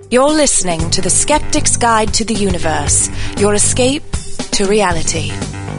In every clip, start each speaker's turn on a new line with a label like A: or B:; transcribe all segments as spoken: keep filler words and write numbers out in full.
A: You're listening to The Skeptic's Guide to the Universe, your escape to reality.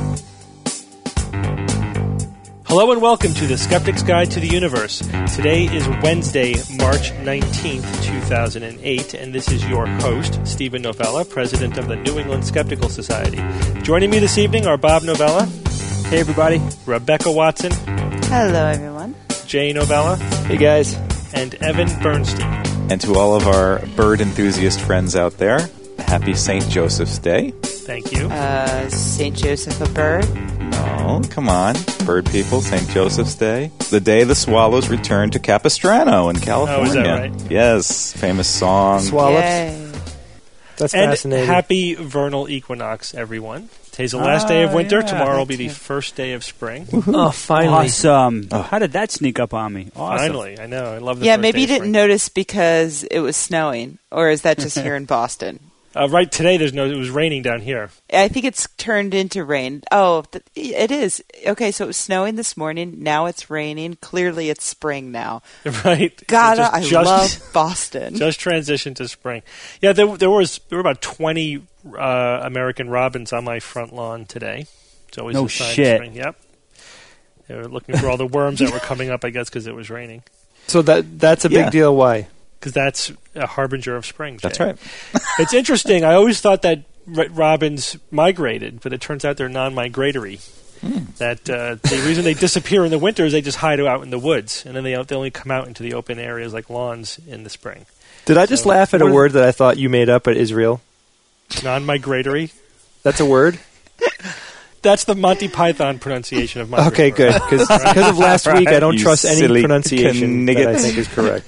B: Hello and welcome to The Skeptic's Guide to the Universe. Today is Wednesday, March nineteenth, two thousand eight, and this is your host, Stephen Novella, president of the New England Skeptical Society. Joining me this evening are Bob Novella.
C: Hey, everybody.
B: Rebecca Watson.
D: Hello, everyone.
B: Jay Novella.
C: Hey, guys.
B: And Evan Bernstein.
E: And to all of our bird enthusiast friends out there, happy Saint Joseph's Day.
B: Thank you.
D: Uh, Saint Joseph a bird?
E: No, come on. Bird people, Saint Joseph's Day. The day the swallows returned to Capistrano in California.
B: Oh, is that right?
E: Yes, famous song.
C: Swallows.
D: Yay.
C: That's
B: and
C: fascinating.
B: happy vernal equinox, everyone. Today's the last day of
C: Oh,
B: winter.
C: yeah,
B: Tomorrow will be
D: that
B: the
D: too.
B: first day of spring.
C: Oh, finally.
F: Awesome.
E: Oh.
F: How did that sneak up on me? Awesome.
B: Finally, I know. I love the
D: Yeah,
B: first
D: maybe
B: day
D: you
B: of
D: didn't
B: spring.
D: notice because it was snowing, or is that just here in Boston?
B: Uh, right today, there's no. It was raining down here.
D: I think it's turned into rain. Oh, th- it is. Okay, so it was snowing this morning. Now it's raining. Clearly, it's spring now.
B: Right.
D: God,
B: Just-
D: I
B: just-
D: love Boston.
B: Just transitioned to spring. Yeah, there, there was there were about twenty uh, American robins on my front lawn today. It's always
F: No
B: a sign
F: shit.
B: of spring. Yep. They were looking for all the worms that were coming up, I guess, because it was raining.
C: So that that's a big
E: Yeah.
C: deal. Why?
B: Because that's a harbinger of spring. Jay.
E: That's right.
B: It's interesting. I always thought that r- robins migrated, but it turns out they're non-migratory. That uh, the reason they disappear in the winter is they just hide out in the woods, and then they they only come out into the open areas like lawns in the spring.
C: Did I just
B: So-
C: laugh at a
B: What is-
C: word that I thought you made up at Israel?
B: Non-migratory.
C: That's a word?
B: That's the Monty Python pronunciation of migratory.
C: Okay, good. Because of last week, I don't
E: You
C: trust any
E: silly
C: pronunciation that I
E: knigget.
C: think is correct.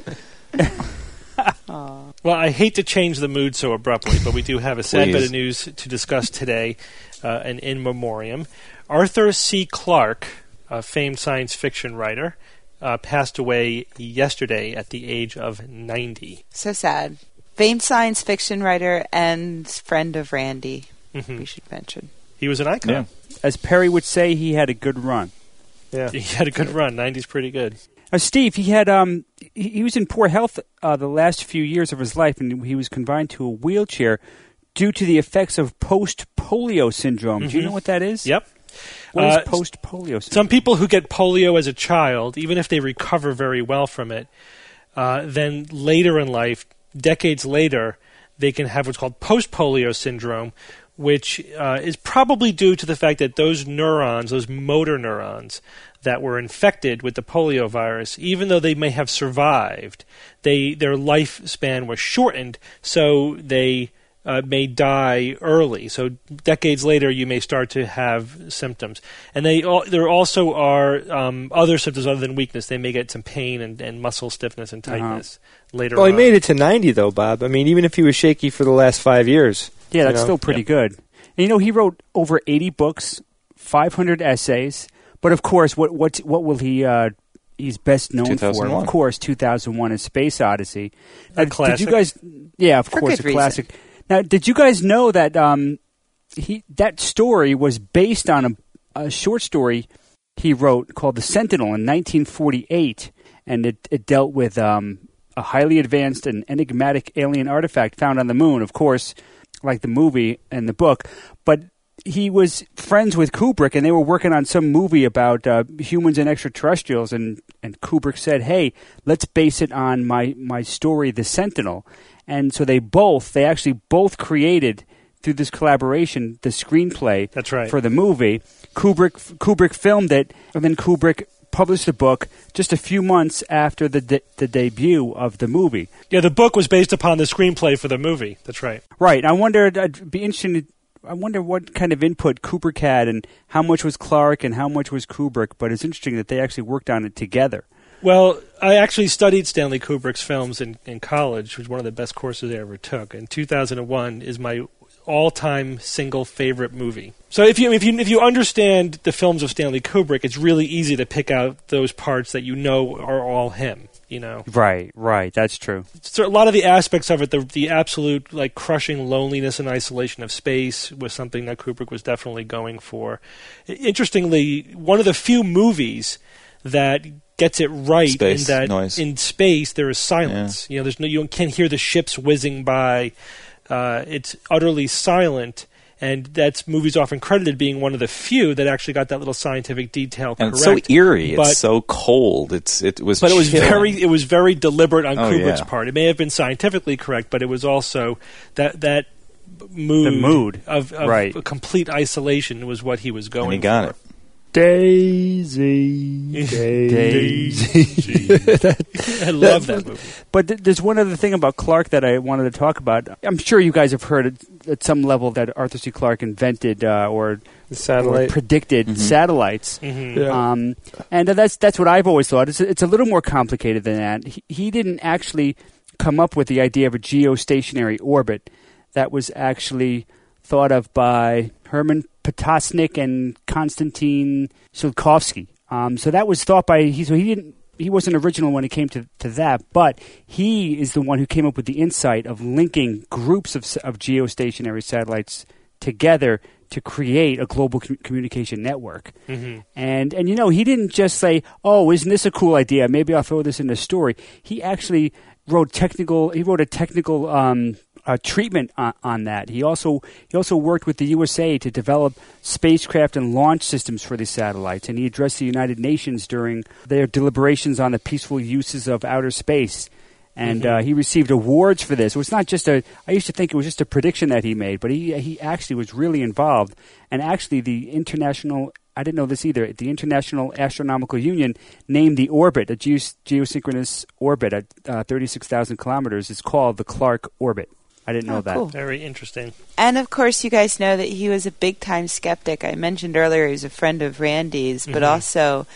B: Well, I hate to change the mood so abruptly, but we do have a sad
E: Please.
B: bit of news to discuss today, uh, an in memoriam. Arthur C. Clarke, a famed science fiction writer, uh, passed away yesterday at the age of ninety.
D: So sad. Famed science fiction writer and friend of Randy,
B: Mhm.
D: we should mention.
B: He was an icon.
E: Yeah.
F: As Perry would say, he had a good run.
C: Yeah.
B: He had a good run. ninety's pretty good.
F: Uh, Steve, he had um, he, he was in poor health uh, the last few years of his life, and he was confined to a wheelchair due to the effects of post-polio syndrome. Do you
B: Mhm.
F: know what that is?
B: Yep.
F: What is
B: Uh,
F: post-polio syndrome?
B: Some people who get polio as a child, even if they recover very well from it, uh, then later in life, decades later, they can have what's called post-polio syndrome, which uh, is probably due to the fact that those neurons, those motor neurons that were infected with the polio virus, even though they may have survived, they their lifespan was shortened, so they uh, may die early. So decades later, you may start to have symptoms. And they all, there also are um, other symptoms other than weakness. They may get some pain and, and muscle stiffness and tightness later
C: Well,
B: on.
C: he made it to ninety, though, Bob. I mean, even if he was shaky for the last five years.
F: Yeah, that's
C: you know?
F: still pretty
B: Yep.
F: good. And, you know, he wrote over eighty books, five hundred essays. But, of course, what what what will he uh, he's best known for?
E: two thousand one.
F: Of course, two thousand one, A Space Odyssey.
B: A
F: Did
B: classic.
F: you guys... Yeah, of
D: For
F: course,
D: good
F: a
D: reason.
F: classic. Now, did you guys know that um, he that story was based on a, a short story he wrote called The Sentinel in nineteen forty-eight, and it, it dealt with um, a highly advanced and enigmatic alien artifact found on the moon, of course, like the movie and the book. But he was friends with Kubrick, and they were working on some movie about uh, humans and extraterrestrials, and, and Kubrick said, hey, let's base it on my, my story, The Sentinel. And so they both, they actually both created, through this collaboration, the screenplay
B: That's right.
F: for the movie. Kubrick Kubrick filmed it, and then Kubrick published the book just a few months after the de- the debut of the movie.
B: Yeah, the book was based upon the screenplay for the movie. That's right.
F: Right. I wonder, I'd be interested to, I wonder what kind of input Kubrick had and how much was Clarke and how much was Kubrick, but it's interesting that they actually worked on it together.
B: Well, I actually studied Stanley Kubrick's films in, in college, which was one of the best courses I ever took. And two thousand one is my all-time single favorite movie. So if you if you if you understand the films of Stanley Kubrick, it's really easy to pick out those parts that you know are all him. You know,
F: Right, right. That's true.
B: so a lot of the aspects of it, the the absolute like crushing loneliness and isolation of space, was something that Kubrick was definitely going for. Interestingly, one of the few movies that gets it right
E: Space,
B: in that
E: noise.
B: in space there is silence. Yeah. You know, there's no you can't hear the ships whizzing by. Uh, it's utterly silent, and that's movies often credited being one of the few that actually got that little scientific detail
E: and
B: correct.
E: it's so eerie.
B: But,
E: it's so cold. It's it was,
B: but it was
E: chilling.
B: very it was very deliberate on
E: Oh,
B: Kubrick's
E: yeah.
B: part. It may have been scientifically correct, but it was also that that mood,
F: The mood.
B: of, of
F: Right.
B: complete isolation was what he was going
E: And he got
B: for.
E: it.
F: Daisy, Daisy.
B: I love that movie.
F: But th- there's one other thing about Clark that I wanted to talk about. I'm sure you guys have heard at, at some level that Arthur C. Clarke invented uh, or,
C: The satellite.
F: or predicted
E: Mhm.
F: satellites.
B: Mm-hmm.
C: Yeah.
F: Um, and that's that's what I've always thought. It's a, it's a little more complicated than that. He, he didn't actually come up with the idea of a geostationary orbit. That was actually thought of by Herman Potocnik and Konstantin Tsiolkovsky. Um, so that was thought by he. So he didn't. He wasn't original when it came to, to that, but he is the one who came up with the insight of linking groups of of geostationary satellites together to create a global com- communication network.
B: Mm-hmm.
F: And and you know, he didn't just say, "Oh, isn't this a cool idea? Maybe I'll throw this in the story." He actually wrote technical. He wrote a technical um, uh, treatment on, on that. He also he also worked with the U S A to develop spacecraft and launch systems for these satellites. And he addressed the United Nations during their deliberations on the peaceful uses of outer space. And
B: Mm-hmm.
F: uh, he received awards for this. It was not just a. I used to think it was just a prediction that he made, but he he actually was really involved. And actually, the international. I didn't know this either. The International Astronomical Union named the orbit, a geos- geosynchronous orbit at uh, thirty-six thousand kilometers, is called the Clark orbit. I didn't know
D: Oh,
F: that.
D: cool.
B: Very interesting.
D: And of course, you guys know that he was a big time skeptic. I mentioned earlier he was a friend of Randy's, but
B: Mhm.
D: also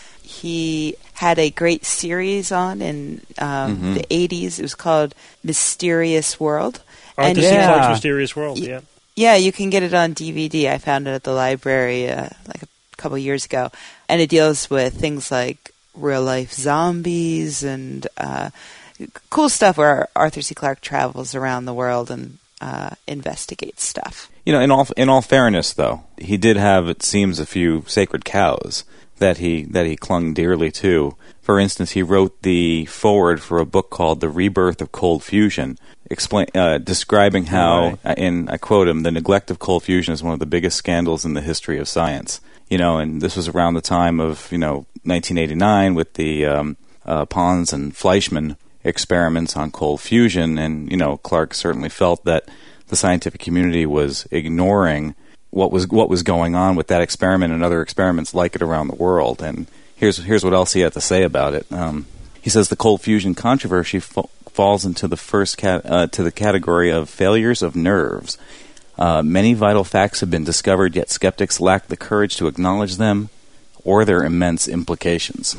D: he had a great series on in um,
E: Mhm.
D: the eighties. It was called Mysterious World.
B: Arthur C.
F: Yeah.
B: Clarke's Mysterious World.
D: Y-
B: Yeah.
D: Yeah, you can get it on D V D. I found it at the library uh, like a couple years ago. And it deals with things like real life zombies and uh, cool stuff where Arthur C. Clarke travels around the world and uh, investigates stuff.
E: You know, in all in all fairness, though, he did have, it seems, a few sacred cows that he that he clung dearly to. For instance, he wrote the foreword for a book called "The Rebirth of Cold Fusion," explain uh, describing how,
F: Right.
E: in I quote him, "the neglect of cold fusion is one of the biggest scandals in the history of science." You know, and this was around the time of you know nineteen eighty-nine with the um, uh, Pons and Fleischmann experiments on cold fusion, and you know, Clarke certainly felt that the scientific community was ignoring what was what was going on with that experiment and other experiments like it around the world. And here's here's what else he had to say about it. Um, he says the cold fusion controversy fa- falls into the first cat- uh, to the category of failures of nerves. Uh, many vital facts have been discovered, yet skeptics lack the courage to acknowledge them or their immense implications.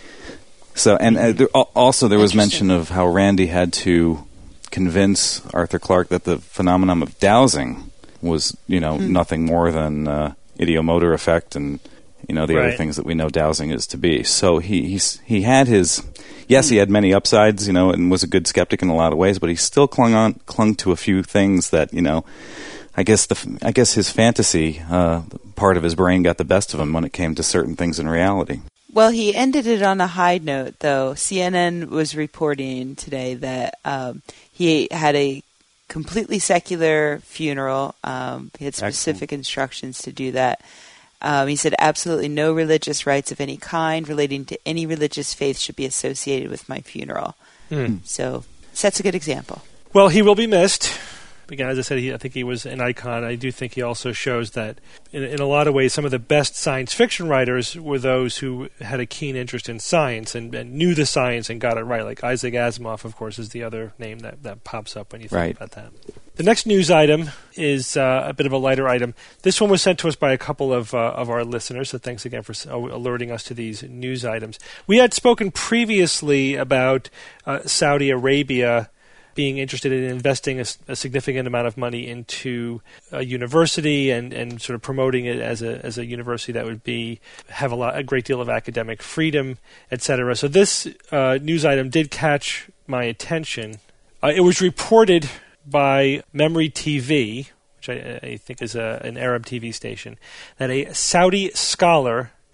E: So, and uh, there, al- also there was
D: Interesting.
E: mention of how Randy had to convince Arthur Clarke that the phenomenon of dowsing was, you know,
D: Mm.
E: nothing more than uh, ideomotor effect and, you know, the other
B: Right.
E: things that we know dowsing is to be. So he he's, he had his, yes, he had many upsides, you know, and was a good skeptic in a lot of ways, but he still clung on, clung to a few things that, you know, I guess the I guess his fantasy uh, part of his brain got the best of him when it came to certain things in reality.
D: Well, he ended it on a high note, though. C N N was reporting today that um, he had a completely secular funeral. Um, he had specific instructions to do that. Um, he said absolutely no religious rites of any kind relating to any religious faith should be associated with my funeral.
B: Hmm.
D: So sets a good example.
B: Well, he will be missed. Again, as I said, he, I think he was an icon. I do think he also shows that, in, in a lot of ways, some of the best science fiction writers were those who had a keen interest in science and, and knew the science and got it right. Like Isaac Asimov, of course, is the other name that, that pops up when you think
E: Right.
B: about that. The next news item is uh, a bit of a lighter item. This one was sent to us by a couple of uh, of our listeners, so thanks again for s- alerting us to these news items. We had spoken previously about uh, Saudi Arabia being interested in investing a, a significant amount of money into a university and, and sort of promoting it as a as a university that would be have a lot a great deal of academic freedom, et cetera. So this uh, news item did catch my attention. Uh, it was reported by Memory T V, which I, I think is a, an Arab T V station, that a Saudi scholar,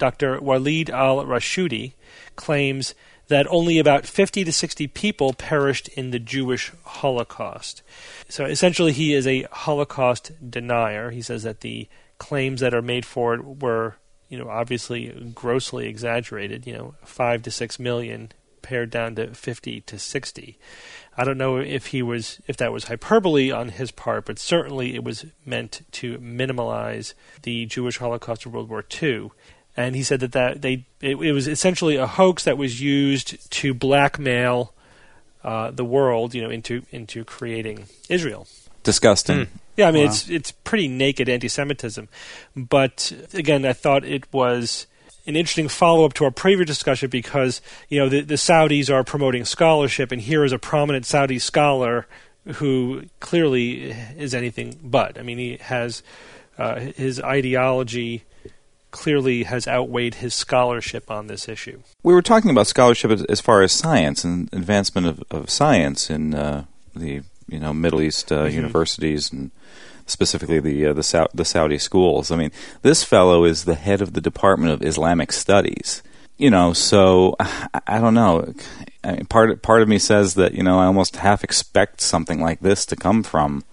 B: Doctor Walid al-Rashidi claims that only about fifty to sixty people perished in the Jewish Holocaust. So essentially he is a Holocaust denier. He says that the claims that are made for it were, you know, obviously grossly exaggerated, you know, five to six million pared down to fifty to sixty. I don't know if he was if that was hyperbole on his part, but certainly it was meant to minimize the Jewish Holocaust of World War Two. And he said that, that they it, it was essentially a hoax that was used to blackmail uh, the world, you know, into into creating Israel.
E: Disgusting.
B: Mm. Yeah, I mean,
F: Wow.
B: it's it's pretty naked anti-Semitism. But again, I thought it was an interesting follow-up to our previous discussion because, you know, the, the Saudis are promoting scholarship, and here is a prominent Saudi scholar who clearly is anything but. I mean, he has uh, his ideology clearly has outweighed his scholarship on this issue.
E: We were talking about scholarship as, as far as science and advancement of, of science in uh, the you know Middle East uh, mm-hmm. universities and specifically the uh, the, Sau- the Saudi schools. I mean, this fellow is the head of the Department of Islamic Studies. You know, so I, I don't know. I mean, part part of me says that you know I almost half expect something like this to come from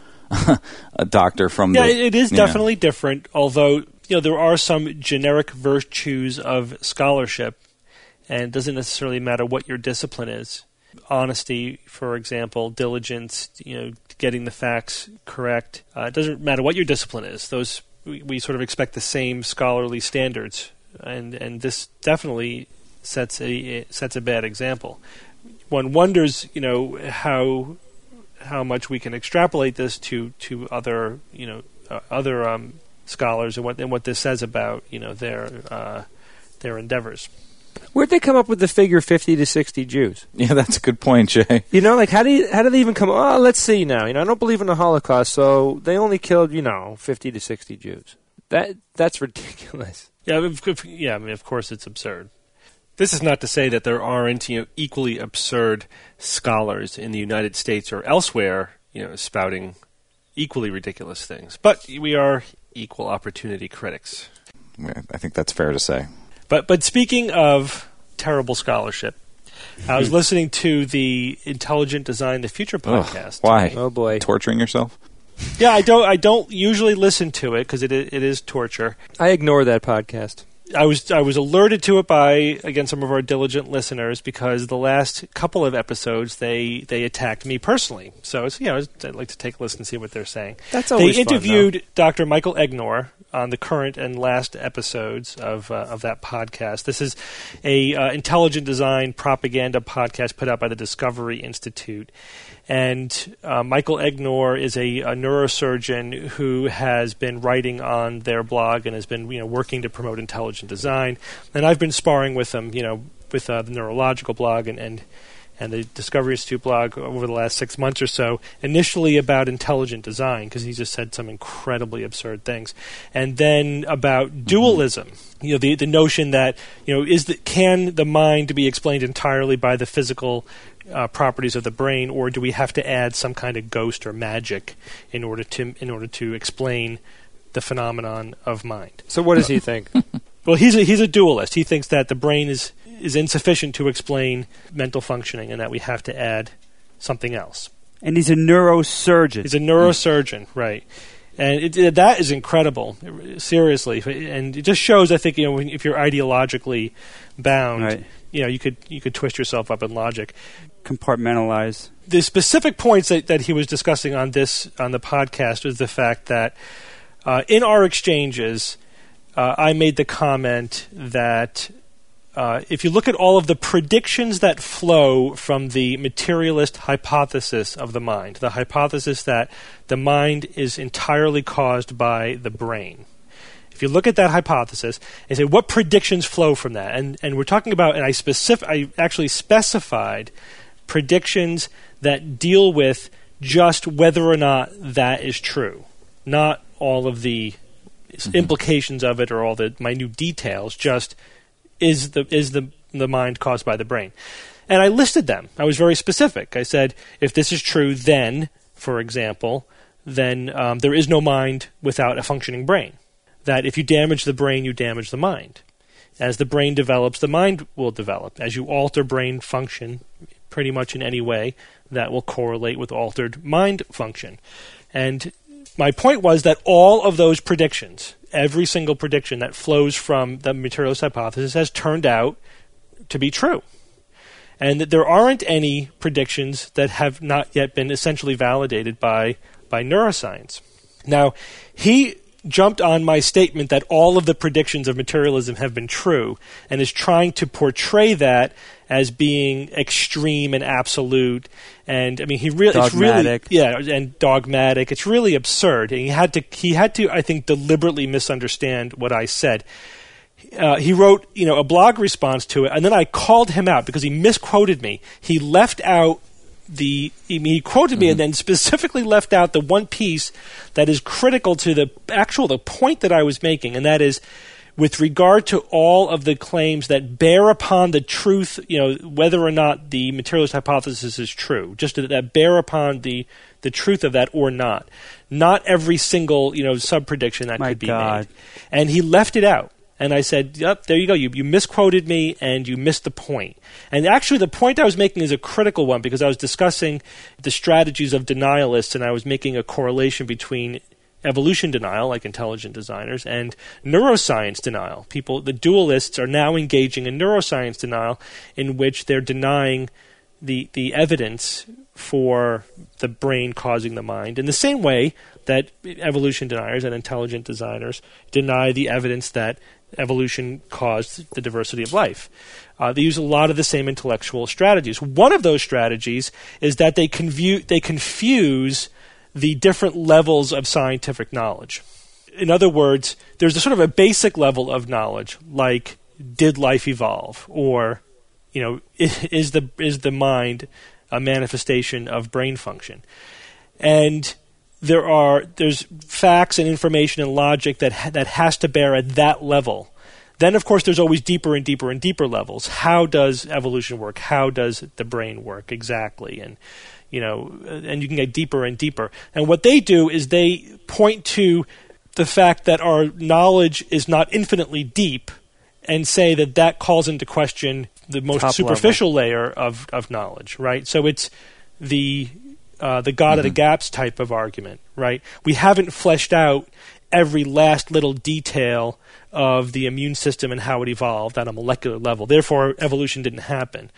E: a doctor from.
B: Yeah,
E: the,
B: it is
E: you know.
B: definitely different. Although you know there are some generic virtues of scholarship, and it doesn't necessarily matter what your discipline is. Honesty, for example, diligence, you know, getting the facts correct. Uh, it doesn't matter what your discipline is. Those we, we sort of expect the same scholarly standards, and and this definitely sets a sets a bad example. One wonders, you know, how how much we can extrapolate this to to other you know uh, other um, scholars and what and what this says about you know their uh, their endeavors.
C: Where'd they come up with the figure fifty to sixty Jews?
E: Yeah, that's a good point, Jay.
C: You know, like how do you, how do they even come? Oh, let's see now. You know, I don't believe in the Holocaust, so they only killed you know fifty to sixty Jews. That that's ridiculous.
B: Yeah, if, if, yeah. I mean, of course, it's absurd.
G: This is not to say that there aren't you know equally absurd scholars in the United States or elsewhere, you know, spouting equally ridiculous things. But we are equal opportunity critics.
E: I think that's fair to say.
B: But but speaking of terrible scholarship, I was listening to the Intelligent Design the Future podcast.
E: Ugh, why?
C: Oh boy,
E: Torturing yourself?
B: Yeah, I don't I don't usually listen to it because it it is torture.
C: I ignore that podcast.
B: I was I was alerted to it by again some of our diligent listeners because the last couple of episodes they, they attacked me personally. So it's, you know I'd like to take a listen and see what they're saying.
C: That's always
B: They
C: fun,
B: interviewed
C: though.
B: Doctor Michael Egnor on the current and last episodes of uh, of that podcast. This is a uh, intelligent design propaganda podcast put out by the Discovery Institute. And uh, Michael Egnor is a, a neurosurgeon who has been writing on their blog and has been, you know, working to promote intelligent design. And I've been sparring with him, you know, with uh, the neurological blog and, and and the Discovery Institute blog over the last six months or so. Initially about intelligent design because he just said some incredibly absurd things, and then about dualism. You know, the the notion that you know is the, can the mind be explained entirely by the physical Uh, properties of the brain, or do we have to add some kind of ghost or magic in order to in order to explain the phenomenon of mind?
C: So what does he think?
B: Well, he's a, he's a dualist. He thinks that the brain is is insufficient to explain mental functioning, and that we have to add something else.
F: And he's a neurosurgeon.
B: He's a neurosurgeon, right? And it, it, that is incredible, seriously. And it just shows, I think, you know, if you're ideologically bound,
F: Right.
B: you know, you could you could twist yourself up in logic.
F: Compartmentalize.
B: The specific points that, that he was discussing on this on the podcast was the fact that uh, in our exchanges, uh, I made the comment that uh, if you look at all of the predictions that flow from the materialist hypothesis of the mind, the hypothesis that the mind is entirely caused by the brain. If you look at that hypothesis and say what predictions flow from that, and, and we're talking about, and I specific, I actually specified predictions that deal with just whether or not that is true, not all of the mm-hmm. implications of it or all the minute details. Just is the is the the mind caused by the brain, and I listed them. I was very specific. I said if this is true, then, for example, then um, there is no mind without a functioning brain. That if you damage the brain, you damage the mind. As the brain develops, the mind will develop. As you alter brain function pretty much in any way, that will correlate with altered mind function. And my point was that all of those predictions, every single prediction that flows from the materialist hypothesis, has turned out to be true. And that there aren't any predictions that have not yet been essentially validated by, by neuroscience. Now, he jumped on my statement that all of the predictions of materialism have been true and is trying to portray that as being extreme and absolute. And I mean, he really,
F: dogmatic.
B: It's really, yeah, and dogmatic. It's really absurd. And he had to, he had to, I think, deliberately misunderstand what I said. Uh, he wrote, you know, a blog response to it, and then I called him out because he misquoted me. He left out the he, he quoted mm-hmm. me and then specifically left out the one piece that is critical to the actual the point that I was making, and that is with regard to all of the claims that bear upon the truth, you know, whether or not the materialist hypothesis is true, just that bear upon the the truth of that or not. Not every single, you know, sub-prediction that
F: My
B: could be
F: God.
B: made. And he left it out. And I said, yep, there you go. You, you misquoted me and you missed the point. And actually the point I was making is a critical one because I was discussing the strategies of denialists and I was making a correlation between evolution denial, like intelligent designers, and neuroscience denial. People, the dualists are now engaging in neuroscience denial in which they're denying the, the evidence for the brain causing the mind in the same way that evolution deniers and intelligent designers deny the evidence that evolution caused the diversity of life. Uh, they use a lot of the same intellectual strategies. One of those strategies is that they, confu- they confuse the different levels of scientific knowledge. In other words, there's a sort of a basic level of knowledge, like did life evolve, or you know, is the is the mind a manifestation of brain function? And there are there's facts and information and logic that ha- that has to bear at that level. Then, of course, there's always deeper and deeper and deeper levels. How does evolution work? How does the brain work exactly? And you know, and you can get deeper and deeper. And what they do is they point to the fact that our knowledge is not infinitely deep, and say that that calls into question the most
F: Top
B: superficial
F: level.
B: layer of, of knowledge, right? So it's the uh, the God
E: Mm-hmm.
B: of the gaps type of argument, right? We haven't fleshed out every last little detail of the immune system and how it evolved at a molecular level. Therefore, evolution didn't happen.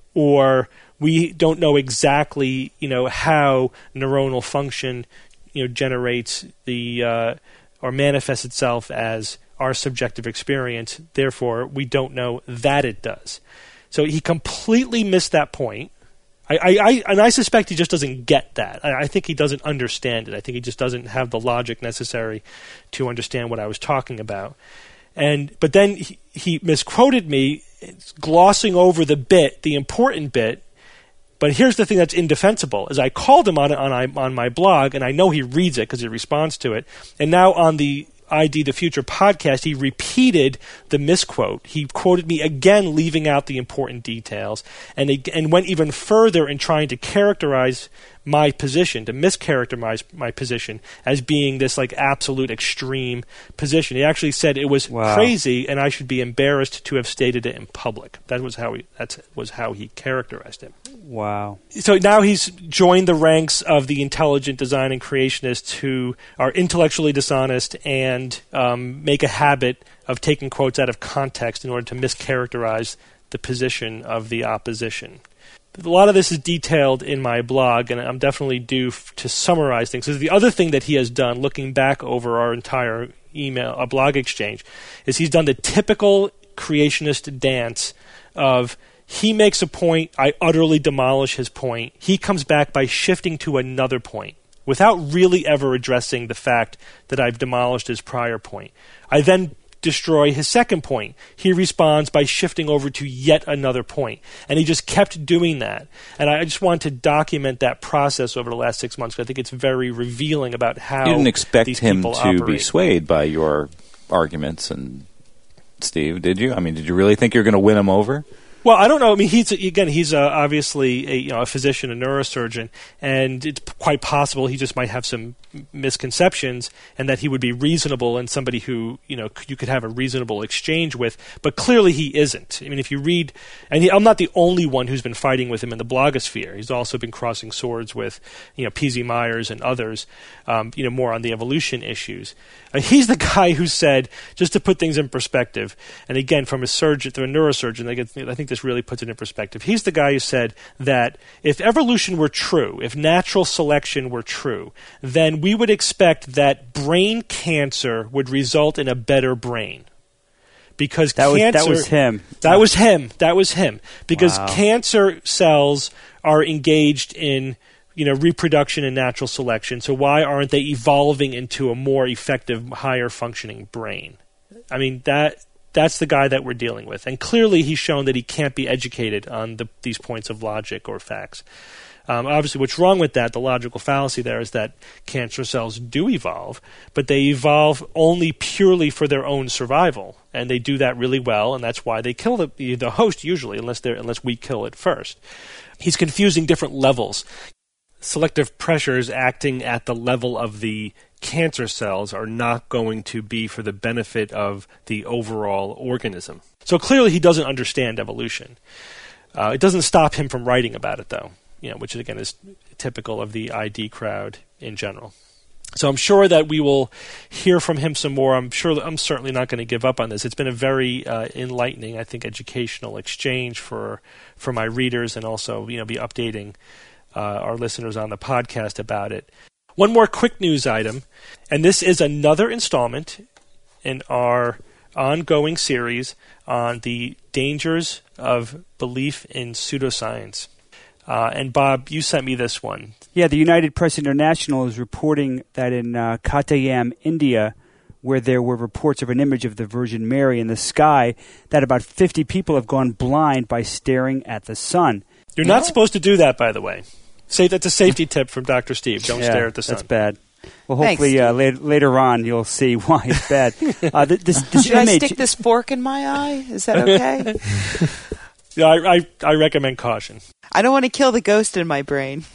B: Or we don't know exactly, you know, how neuronal function, you know, generates the uh, or manifests itself as our subjective experience. Therefore, we don't know that it does. So he completely missed that point. I, I, I and I suspect he just doesn't get that. I, I think he doesn't understand it. I think he just doesn't have the logic necessary to understand what I was talking about. And but then he, he misquoted me, glossing over the bit, the important bit. But here's the thing that's indefensible: is I called him on it on, on my blog, and I know he reads it because he responds to it. And now on the I D the Future podcast, he repeated the misquote. He quoted me again, leaving out the important details, and they, and went even further in trying to characterize my position, to mischaracterize my position as being this like absolute extreme position. He actually said it was
F: Wow.
B: crazy, and I should be embarrassed to have stated it in public. That was how he. That was how he characterized it.
F: Wow.
B: So now he's joined the ranks of the intelligent design and creationists who are intellectually dishonest and um, make a habit of taking quotes out of context in order to mischaracterize the position of the opposition. A lot of this is detailed in my blog, and I'm definitely due f- to summarize things. So the other thing that he has done, looking back over our entire email, a blog exchange, is he's done the typical creationist dance of he makes a point, I utterly demolish his point. He comes back by shifting to another point without really ever addressing the fact that I've demolished his prior point. I then destroy his second point. He responds by shifting over to yet another point. And he just kept doing that. And I just want to document that process over the last six months because I think it's very revealing about how
E: You didn't expect
B: these
E: him
B: people
E: to be
B: operate.
E: swayed by your arguments, and Steve, did you? I mean, did you really think you were going to win him over?
B: Well, I don't know. I mean, he's again, he's uh, obviously a, you know, a physician, a neurosurgeon, and it's quite possible he just might have some misconceptions, and that he would be reasonable and somebody who you know you could have a reasonable exchange with. But clearly, he isn't. I mean, if you read, and he, I'm not the only one who's been fighting with him in the blogosphere. He's also been crossing swords with you know P Z Myers and others, um, you know, more on the evolution issues. Uh, he's the guy who said, just to put things in perspective, and again, from a surgeon, to a neurosurgeon, I, get, I think this really puts it in perspective. He's the guy who said that if evolution were true, if natural selection were true, then we would expect that brain cancer would result in a better brain. Because
F: that
B: cancer...
F: Was, that was him.
B: That was him. That was him. Because
F: wow.
B: cancer cells are engaged in... you know, reproduction and natural selection. So why aren't they evolving into a more effective, higher functioning brain? I mean, that that's the guy that we're dealing with. And clearly he's shown that he can't be educated on the, these points of logic or facts. Um, obviously, what's wrong with that, the logical fallacy there, is that cancer cells do evolve, but they evolve only purely for their own survival. And they do that really well, and that's why they kill the, the host usually, unless they're, unless we kill it first. He's confusing different levels. Selective pressures acting at the level of the cancer cells are not going to be for the benefit of the overall organism. So clearly he doesn't understand evolution. Uh, it doesn't stop him from writing about it, though, you know, which again is typical of the I D crowd in general. So I'm sure that we will hear from him some more. I'm sure that I'm certainly not going to give up on this. It's been a very uh, enlightening, I think, educational exchange for for my readers, and also you know be updating Uh, our listeners on the podcast about it. One more quick news item, and this is another installment in our ongoing series on the dangers of belief in pseudoscience. Uh, and Bob, you sent me this one.
F: Yeah, the United Press International is reporting that in uh, Kottayam, India, where there were reports of an image of the Virgin Mary in the sky, that about fifty people have gone blind by staring at the sun.
B: You're not supposed to do that, by the way. Say that's a safety tip from Doctor Steve. Don't
F: yeah,
B: stare at the sun.
F: That's bad. Well, hopefully uh, later, later on you'll see why it's bad. Uh, th- this, this
D: Should
F: image,
D: I stick this fork in my eye? Is that okay?
B: Yeah, I, I, I recommend caution.
D: I don't want to kill the ghost in my brain.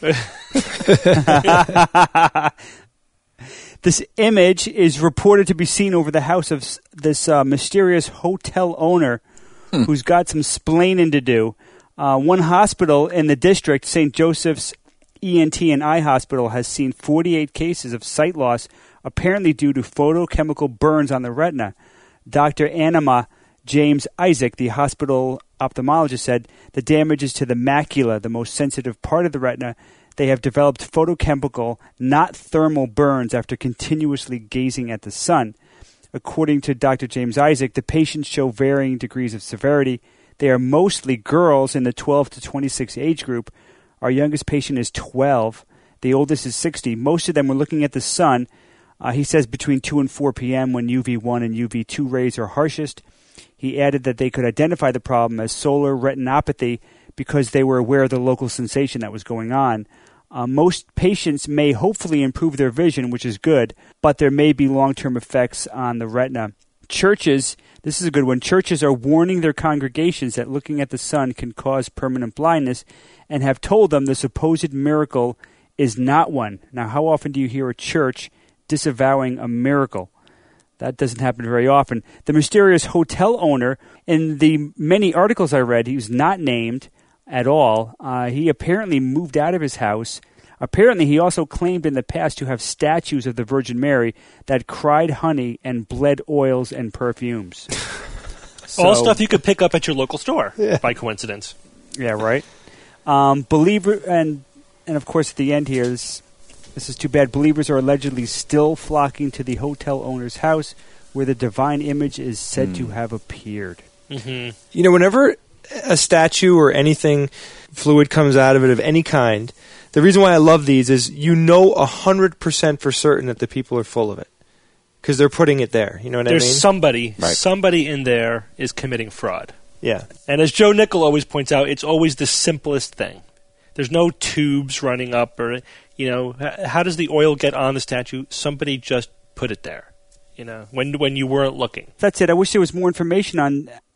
F: This image is reported to be seen over the house of s- this uh, mysterious hotel owner hmm. who's got some splaining to do. Uh, one hospital in the district, Saint Joseph's E N T and Eye Hospital, has seen forty-eight cases of sight loss, apparently due to photochemical burns on the retina. Doctor Anima James Isaac, the hospital ophthalmologist, said the damage is to the macula, the most sensitive part of the retina. They have developed photochemical, not thermal burns after continuously gazing at the sun. According to Doctor James Isaac, the patients show varying degrees of severity. They are mostly girls in the twelve to twenty-six age group. Our youngest patient is twelve. The oldest is sixty. Most of them were looking at the sun. Uh, he says between two and four p.m. when U V one and U V two rays are harshest. He added that they could identify the problem as solar retinopathy because they were aware of the local sensation that was going on. Uh, most patients may hopefully improve their vision, which is good, but there may be long-term effects on the retina. Churches, this is a good one, churches are warning their congregations that looking at the sun can cause permanent blindness and have told them the supposed miracle is not one. Now, how often do you hear a church disavowing a miracle? That doesn't happen very often. The mysterious hotel owner, in the many articles I read, he was not named at all. Uh, he apparently moved out of his house. Apparently, he also claimed in the past to have statues of the Virgin Mary that cried honey and bled oils and perfumes. So,
B: all stuff you could pick up at your local store, yeah. by coincidence.
F: Yeah, right. Um, believer, and and of course at the end here, this, this is too bad. Believers are allegedly still flocking to the hotel owner's house, where the divine image is said mm. to have appeared.
B: Mm-hmm.
C: You know, whenever a statue or anything fluid comes out of it of any kind, the reason why I love these is you know one hundred percent for certain that the people are full of it because they're putting it there. You know what
B: There's
C: I mean?
B: There's somebody,
E: right.
B: somebody in there is committing fraud.
C: Yeah.
B: And as Joe Nickel always points out, it's always the simplest thing. There's no tubes running up or, you know, how does the oil get on the statue? Somebody just put it there, you know, when when you weren't looking.
F: That's it. I wish there was more information on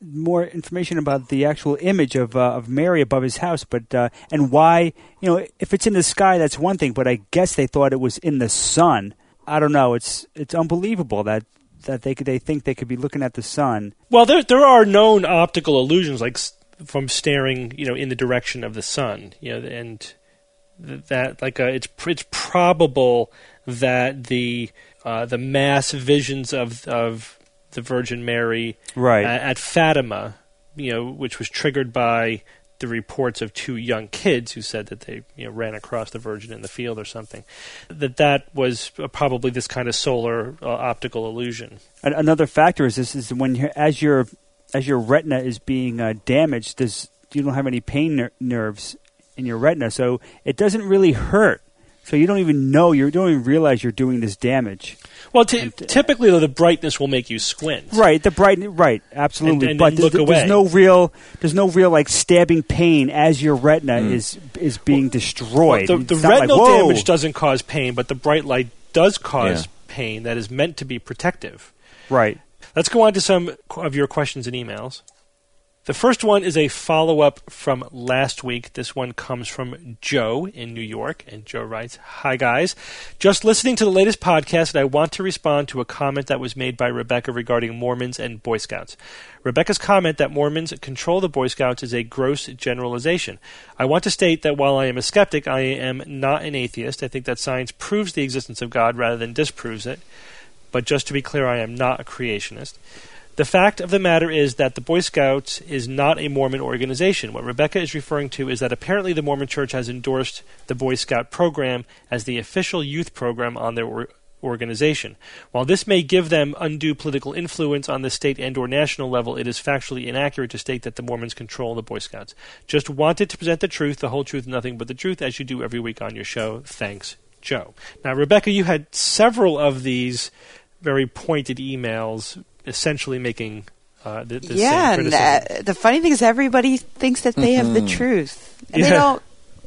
F: more information about the actual image of uh, of Mary above his house, but uh, and why, you know, if it's in the sky, that's one thing, but I guess they thought it was in the sun. I don't know. It's it's unbelievable that that they could, they think they could be looking at the sun.
B: Well, there there are known optical illusions, like s- from staring, you know, in the direction of the sun, you know, and th- that like uh, it's pr- it's probable that the uh, the mass visions of of the Virgin Mary
F: Right.
B: at, at Fatima, you know, which was triggered by the reports of two young kids who said that they, you know, ran across the Virgin in the field or something, that that was probably this kind of solar uh, optical illusion.
F: An- Another factor is this: is when you're, as your as your retina is being uh, damaged, does you don't have any pain ner- nerves in your retina, so it doesn't really hurt. So you don't even know, you don't even realize you're doing this damage.
B: Well, t-
F: And, uh,
B: typically, though, the brightness will make you squint.
F: Right, the bright, right, absolutely.
B: And- and-
F: but
B: and
F: there's,
B: look
F: there's
B: away.
F: no real, there's no real like stabbing pain as your retina
E: Mm.
F: is is being destroyed.
B: Well, the the
F: It's not like,
B: retinal
F: whoa.
B: damage doesn't cause pain, but the bright light does cause
E: Yeah.
B: pain that is meant to be protective.
F: Right.
B: Let's go on to some of your questions and emails. The first one is a follow-up from last week. This one comes from Joe in New York, and Joe writes, "Hi, guys. Just listening to the latest podcast, and I want to respond to a comment that was made by Rebecca regarding Mormons and Boy Scouts. Rebecca's comment that Mormons control the Boy Scouts is a gross generalization. I want to state that while I am a skeptic, I am not an atheist. I think that science proves the existence of God rather than disproves it. But just to be clear, I am not a creationist. The fact of the matter is that the Boy Scouts is not a Mormon organization. What Rebecca is referring to is that apparently the Mormon Church has endorsed the Boy Scout program as the official youth program on their or- organization. While this may give them undue political influence on the state and or national level, it is factually inaccurate to state that the Mormons control the Boy Scouts. Just wanted to present the truth, the whole truth, nothing but the truth, as you do every week on your show. Thanks, Joe." Now, Rebecca, you had several of these very pointed emails essentially making uh, the, the
D: yeah,
B: same
D: and
B: criticism.
D: uh, the funny thing is everybody thinks that they have the truth. And
B: Yeah.
D: they don't.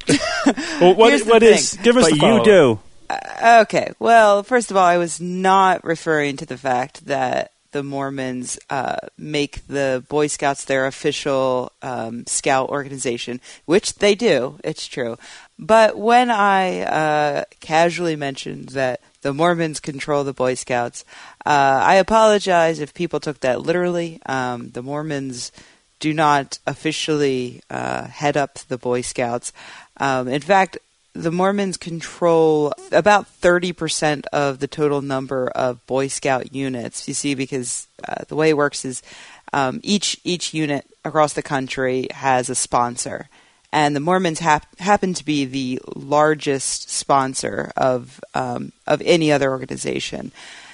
B: Well, what,
D: Here's the
B: what is?
D: thing.
B: Give us
F: But
B: the
F: you
B: follow-up.
F: do.
D: Uh, okay, well, first of all, I was not referring to the fact that the Mormons uh, make the Boy Scouts their official um, scout organization, which they do. It's true. But when I uh, casually mentioned that the Mormons control the Boy Scouts, uh, I apologize if people took that literally. Um, the Mormons do not officially uh, head up the Boy Scouts. Um, in fact, the Mormons control about thirty percent of the total number of Boy Scout units. You see, because uh, the way it works is um, each each unit across the country has a sponsor. And the Mormons hap- happen to be the largest sponsor of um, of any other organization.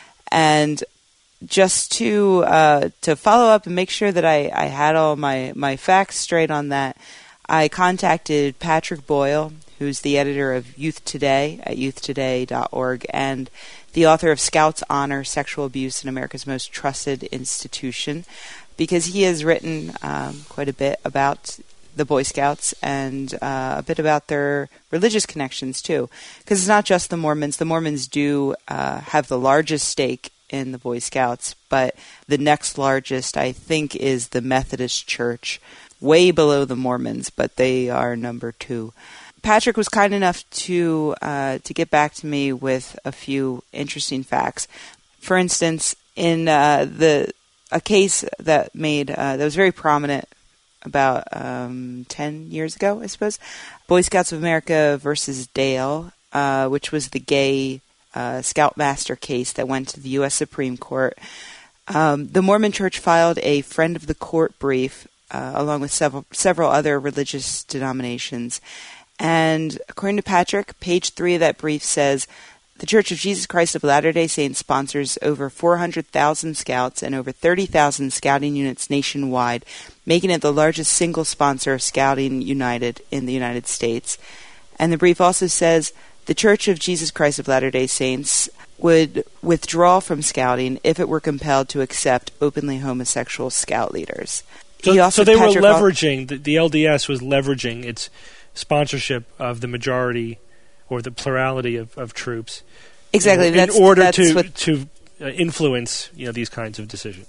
D: And just to uh, to follow up and make sure that I, I had all my, my facts straight on that, I contacted Patrick Boyle, who's the editor of Youth Today at youth today dot org and the author of Scouts Honor Sexual Abuse in America's Most Trusted Institution, because he has written um, quite a bit about the Boy Scouts and uh, a bit about their religious connections too. Because it's not just the Mormons. The Mormons do uh, have the largest stake in the Boy Scouts, but the next largest, I think, is the Methodist Church, way below the Mormons, but they are number two. Patrick was kind enough to uh, to get back to me with a few interesting facts. For instance, in uh, the a case that made uh, that was very prominent about um, ten years ago, I suppose, Boy Scouts of America versus Dale, uh, which was the gay uh, Scoutmaster case that went to the U S Supreme Court. Um, the Mormon Church filed a friend of the court brief uh, along with several several other religious denominations. And according to Patrick, page three of that brief says, the Church of Jesus Christ of Latter-day Saints sponsors over four hundred thousand scouts and over thirty thousand scouting units nationwide, making it the largest single sponsor of Scouting United in the United States. And the brief also says, the Church of Jesus Christ of Latter-day Saints would withdraw from scouting if it were compelled to accept openly homosexual scout leaders.
B: So,
D: He also,
B: so they
D: Patrick
B: were
D: al-
B: leveraging, the, the L D S was leveraging its sponsorship of the majority or the plurality of, of troops
D: Exactly.
B: in,
D: That's,
B: in order
D: that's
B: to
D: what,
B: to uh, influence, you know, these kinds of decisions.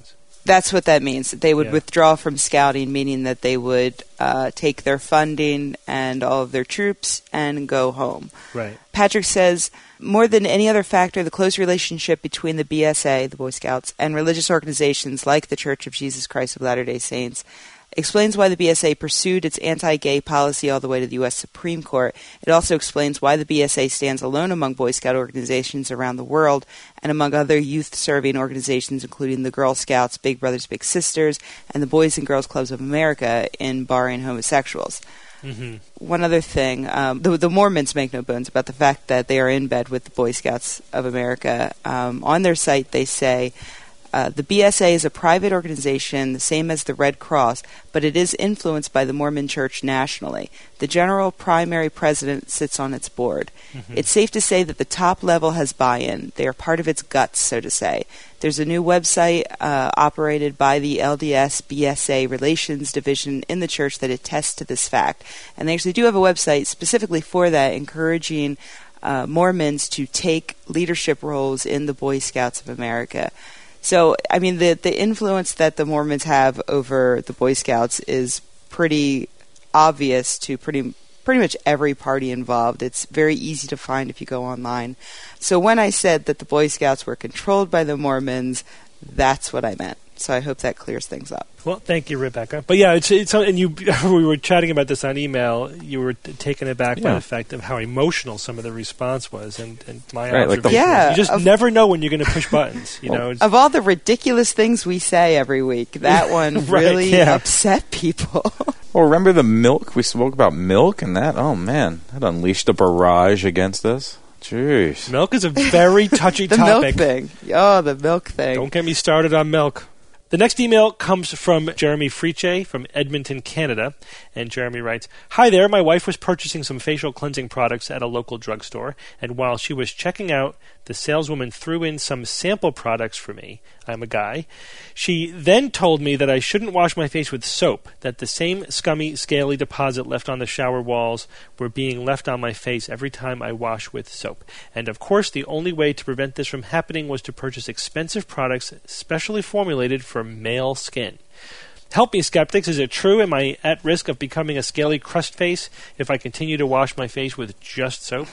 D: That's what that means. They would
B: Yeah.
D: withdraw from scouting, meaning that they would uh, take their funding and all of their troops and go home.
B: Right.
D: Patrick says, more than any other factor, the close relationship between the B S A, the Boy Scouts, and religious organizations like the Church of Jesus Christ of Latter-day Saints explains why the B S A pursued its anti-gay policy all the way to the U S Supreme Court. It also explains why the B S A stands alone among Boy Scout organizations around the world and among other youth-serving organizations, including the Girl Scouts, Big Brothers Big Sisters, and the Boys and Girls Clubs of America in barring homosexuals.
B: Mm-hmm.
D: One other thing, um, the, the Mormons make no bones about the fact that they are in bed with the Boy Scouts of America. Um, on their site, they say, Uh, the B S A is a private organization, the same as the Red Cross, but it is influenced by the Mormon Church nationally. The general primary president sits on its board. Mm-hmm. It's safe to say that the top level has buy-in. They are part of its guts, so to say. There's a new website uh, operated by the L D S B S A Relations Division in the church that attests to this fact. And they actually do have a website specifically for that, encouraging uh, Mormons to take leadership roles in the Boy Scouts of America. So, I mean, the the influence that the Mormons have over the Boy Scouts is pretty obvious to pretty pretty much every party involved. It's very easy to find if you go online. So when I said that the Boy Scouts were controlled by the Mormons, that's what I meant. So I hope that clears things up.
B: Well, thank you, Rebecca. But yeah, it's it's and you we were chatting about this on email. You were t- taken aback
E: Yeah.
B: by the fact of how emotional some of the response was, and, and my
E: Right, like the-
B: observation.
D: Yeah,
B: was you just
D: of-
B: never know when you're going to push buttons. You know, it's,
D: Of all the ridiculous things we say every week, that one
B: Right,
D: really
E: yeah.
D: upset people.
E: Well, remember the milk? We spoke about milk, and that, oh man, that unleashed a barrage against us. Jeez.
B: milk is a very touchy
D: the
B: topic.
D: milk thing. Oh, the milk thing.
B: Don't get me started on milk. The next email comes from Jeremy Friche from Edmonton, Canada. And Jeremy writes, Hi there, my wife was purchasing some facial cleansing products at a local drugstore, and while she was checking out, the saleswoman threw in some sample products for me. I'm a guy. She then told me that I shouldn't wash my face with soap, that the same scummy, scaly deposit left on the shower walls were being left on my face every time I wash with soap. And of course, the only way to prevent this from happening was to purchase expensive products specially formulated for male skin. Help me, skeptics. Is it true? Am I at risk of becoming a scaly crust face if I continue to wash my face with just soap?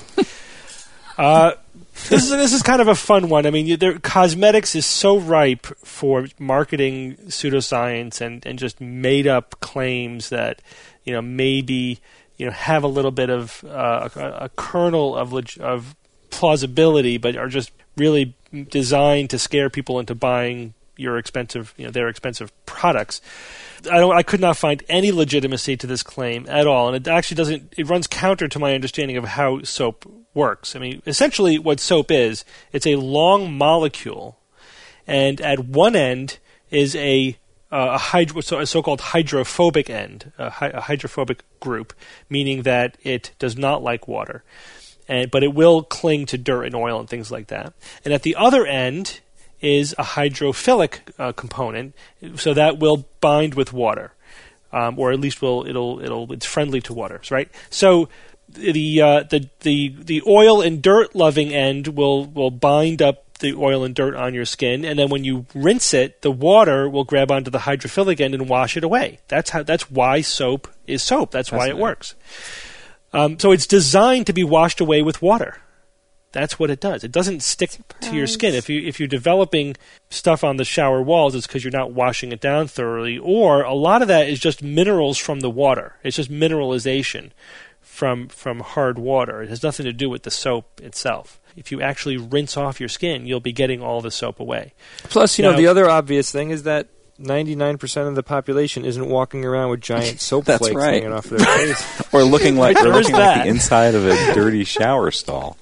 B: uh, this is this is kind of a fun one. I mean, you, there, cosmetics is so ripe for marketing pseudoscience and, and just made up claims that, you know, maybe, you know, have a little bit of uh, a, a kernel of leg- of plausibility, but are just really designed to scare people into buying your expensive, you know, their expensive products. I don't. I could not find any legitimacy to this claim at all, and it actually doesn't. It runs counter to my understanding of how soap works. I mean, essentially, what soap is, it's a long molecule, and at one end is a uh, a, hydro, so a so-called hydrophobic end, a, hy- a hydrophobic group, meaning that it does not like water, and but it will cling to dirt and oil and things like that. And at the other end is a hydrophilic uh, component, so that will bind with water, um, or at least will it'll it'll it's friendly to water, right? So the uh, the the the oil and dirt loving end will will bind up the oil and dirt on your skin, and then when you rinse it, the water will grab onto the hydrophilic end and wash it away. That's how. That's why soap is soap. That's why it works. Um, so it's designed to be washed away with water. That's what it does. It doesn't stick Surprise. to your skin. If you if you're developing stuff on the shower walls, it's because you're not washing it down thoroughly. Or a lot of that is just minerals from the water. It's just mineralization from from hard water. It has nothing to do with the soap itself. If you actually rinse off your skin, you'll be getting all the soap away.
C: Plus, you
B: now,
C: know, the other obvious thing is that ninety-nine percent of the population isn't walking around with giant soap
E: That's
C: flakes
E: right.
C: hanging off their face.
E: Or looking like, or
B: There's
E: looking like
B: that.
E: the inside of a dirty shower stall.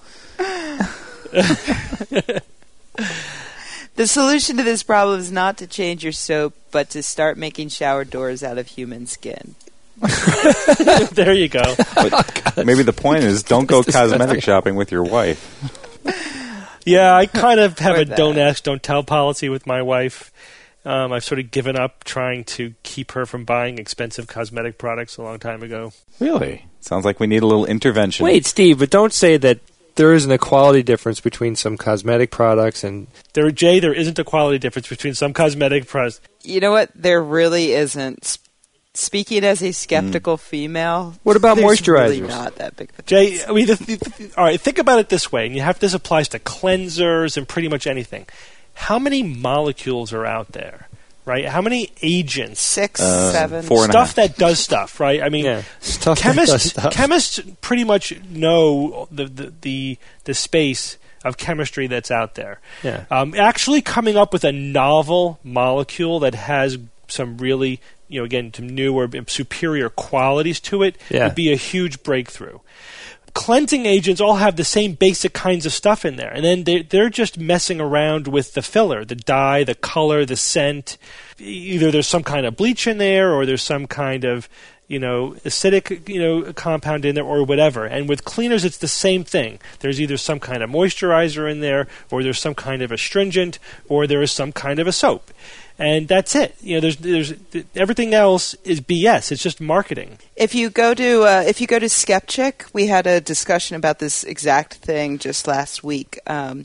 D: The solution to this problem is not to change your soap, but to start making shower doors out of human skin.
B: There you go.
E: But maybe the point is, don't go cosmetic shopping with your wife.
B: Yeah, I kind of have
D: Or
B: a
D: that.
B: don't ask, don't tell policy with my wife. Um, I've sort of given up trying to keep her from buying expensive cosmetic products a long time ago.
E: Really? Sounds like we need a little intervention.
C: Wait, Steve, but don't say that there isn't a quality difference between some cosmetic products and
B: There, Jay, there isn't a quality difference between some cosmetic products.
D: You know what? There really isn't. S- Speaking as a skeptical mm. female,
C: what about
D: there's
C: moisturizers?
D: Really not that big of a
B: Jay, I mean, the, the, the, all right, think about it this way, and you have this applies to cleansers and pretty much anything. How many molecules are out there, right? How many agents?
D: Six,
E: uh,
D: seven.
E: Four and
B: stuff
E: a half.
B: that does stuff, right? I mean,
C: yeah, stuff
B: chemists,
C: that does stuff.
B: chemists pretty much know the, the, the, the space of chemistry that's out there.
C: Yeah.
B: Um, actually coming up with a novel molecule that has some really, you know, again, some new or superior qualities to it
C: Yeah.
B: would be a huge breakthrough. Cleansing agents all have the same basic kinds of stuff in there, and then they, they're just messing around with the filler, the dye, the color, the scent. Either there's some kind of bleach in there, or there's some kind of, you know, acidic, you know, compound in there, or whatever. And with cleaners, it's the same thing. There's either some kind of moisturizer in there, or there's some kind of astringent, or there is some kind of a soap. And that's it. You know, there's there's everything else is B S. It's just marketing.
D: If you go to uh, if you go to Skeptic, we had a discussion about this exact thing just last week. Um,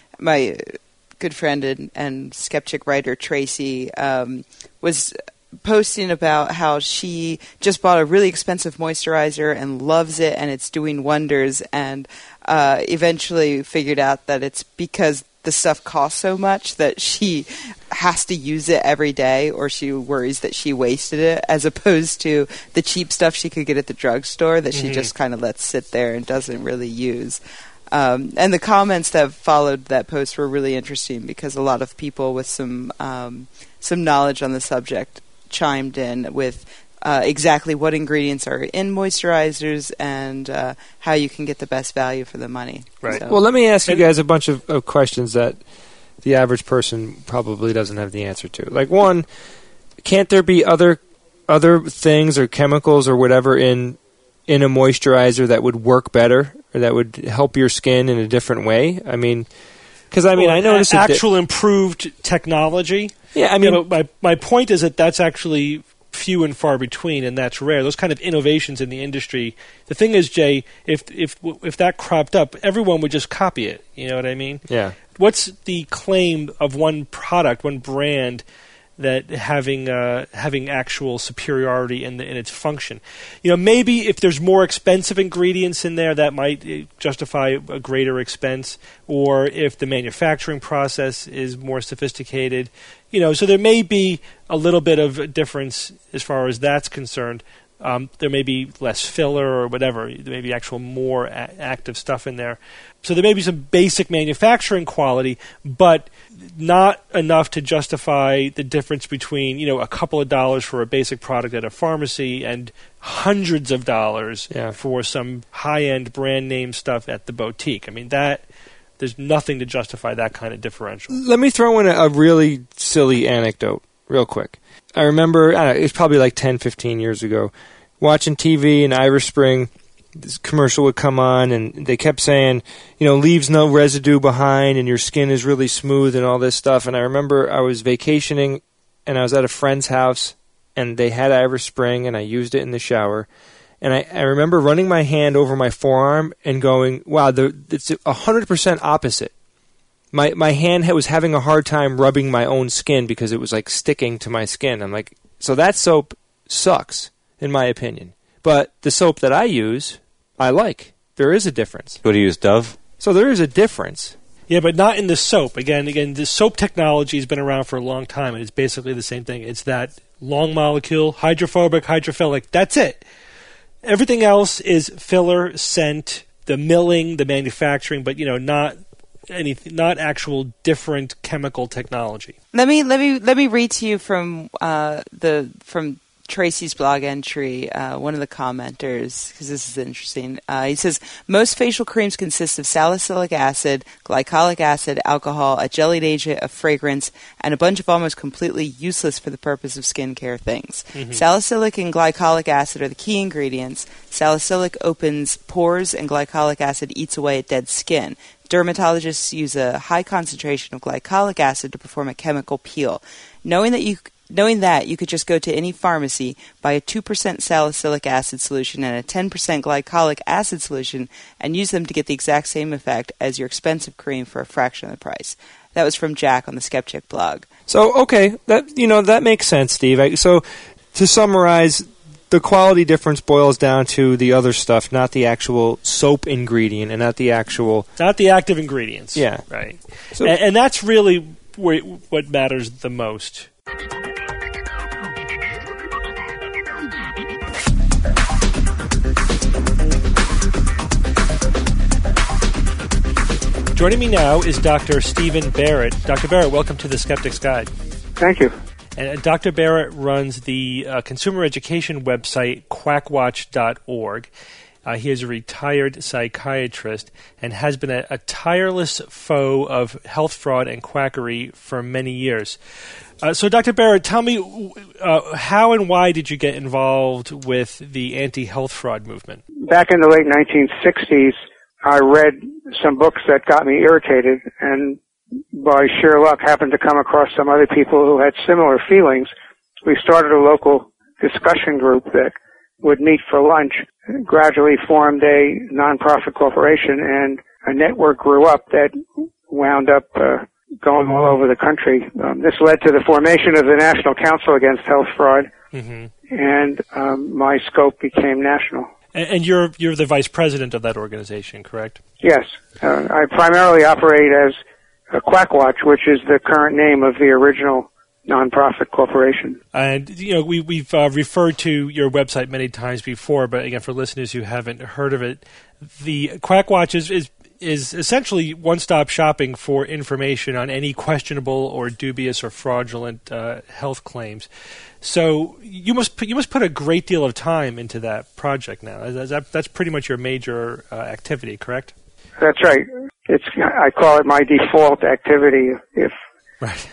D: my good friend and, and Skeptic writer Tracy um, was posting about how she just bought a really expensive moisturizer and loves it, and it's doing wonders. And uh, eventually figured out that it's because the stuff costs so much that she has to use it every day, or she worries that she wasted it, as opposed to the cheap stuff she could get at the drugstore that
B: Mm-hmm.
D: she just kind of lets sit there and doesn't really use. Um, and the comments that followed that post were really interesting, because a lot of people with some um, some knowledge on the subject chimed in with uh, exactly what ingredients are in moisturizers and uh, how you can get the best value for the money.
B: Right.
D: So-
C: Well, let me ask you guys a bunch of, of questions that the average person probably doesn't have the answer to. Like, one, can't there be other other things or chemicals or whatever in in a moisturizer that would work better or that would help your skin in a different way? I mean, because I mean,
B: Well,
C: I noticed
B: a-
C: a di-
B: actual improved technology.
C: Yeah, I mean,
B: Yeah, but my my point is that that's actually few and far between, and that's rare. Those kind of innovations in the industry. The thing is, Jay, if if if that cropped up, everyone would just copy it. You know what I mean?
C: yeah.
B: What's the claim of one product, one brand, that having uh, having actual superiority in the, in its function? You know, maybe if there's more expensive ingredients in there, that might uh, justify a greater expense, or if the manufacturing process is more sophisticated. You know, so there may be a little bit of a difference as far as that's concerned. Um, there may be less filler or whatever. There may be actual more a- active stuff in there. So there may be some basic manufacturing quality, but not enough to justify the difference between, you know, a couple of dollars for a basic product at a pharmacy and hundreds of dollars
C: Yeah.
B: for some high-end brand name stuff at the boutique. I mean, that there's nothing to justify that kind of differential.
C: Let me throw in a, a really silly anecdote real quick. I remember, I don't know, it was probably like ten, fifteen years ago, watching T V, and Irish Spring, this commercial would come on, and they kept saying, you know, leaves no residue behind, and your skin is really smooth and all this stuff. And I remember I was vacationing, and I was at a friend's house, and they had Irish Spring, and I used it in the shower. And I, I remember running my hand over my forearm and going, wow, the, it's one hundred percent opposite. My my hand was having a hard time rubbing my own skin because it was like sticking to my skin. I'm like, so that soap sucks, in my opinion. But the soap that I use, I like. There is a difference.
E: What do you use, Dove?
C: So there is a difference.
B: Yeah, but not in the soap. Again, again, the soap technology has been around for a long time, and it's basically the same thing. It's that long molecule, hydrophobic, hydrophilic. That's it. Everything else is filler, scent, the milling, the manufacturing, but you know, not anything, not actual different chemical technology.
D: Let me let me let me read to you from uh, the from Tracy's blog entry. Uh, one of the commenters, because this is interesting. Uh, he says most facial creams consist of salicylic acid, glycolic acid, alcohol, a jellied agent, a fragrance, and a bunch of almost completely useless for the purpose of skincare things. Mm-hmm. Salicylic and glycolic acid are the key ingredients. Salicylic opens pores, and glycolic acid eats away at dead skin. Dermatologists use a high concentration of glycolic acid to perform a chemical peel. Knowing that you knowing that, you could just go to any pharmacy, buy a two percent salicylic acid solution and a ten percent glycolic acid solution, and use them to get the exact same effect as your expensive cream for a fraction of the price. That was from Jack on the Skeptic blog.
C: So, okay, that you know that makes sense, Steve. I, so, to summarize, the quality difference boils down to the other stuff, not the actual soap ingredient, and not the actual...
B: Not the active ingredients.
C: Yeah.
B: Right.
C: So,
B: and, and that's really where, what matters the most. Joining me now is Doctor Stephen Barrett. Doctor Barrett, welcome to the Skeptic's Guide.
H: Thank you.
B: And Doctor Barrett runs the uh, consumer education website quackwatch dot org. Uh, he is a retired psychiatrist and has been a, a tireless foe of health fraud and quackery for many years. Uh, so, Doctor Barrett, tell me uh, how and why did you get involved with the anti-health fraud movement?
H: Back in the late nineteen sixties, I read some books that got me irritated, and by sheer luck happened to come across some other people who had similar feelings. We started a local discussion group that would meet for lunch, gradually formed a nonprofit corporation, and a network grew up that wound up uh, going all over the country. Um, this led to the formation of the National Council Against Health Fraud, mm-hmm. and um, my scope became national.
B: And, and you're you're the vice president of that organization, correct?
H: Yes. Uh, I primarily operate as a Quackwatch, which is the current name of the original nonprofit corporation.
B: And, you know, we, we've uh, referred to your website many times before, but again, for listeners who haven't heard of it, the Quackwatch is, is, is essentially one-stop shopping for information on any questionable or dubious or fraudulent uh, health claims. So you must put, you must put a great deal of time into that project now. Is that, that's pretty much your major uh, activity, correct?
H: That's right. It's I call it my default activity. If
B: right.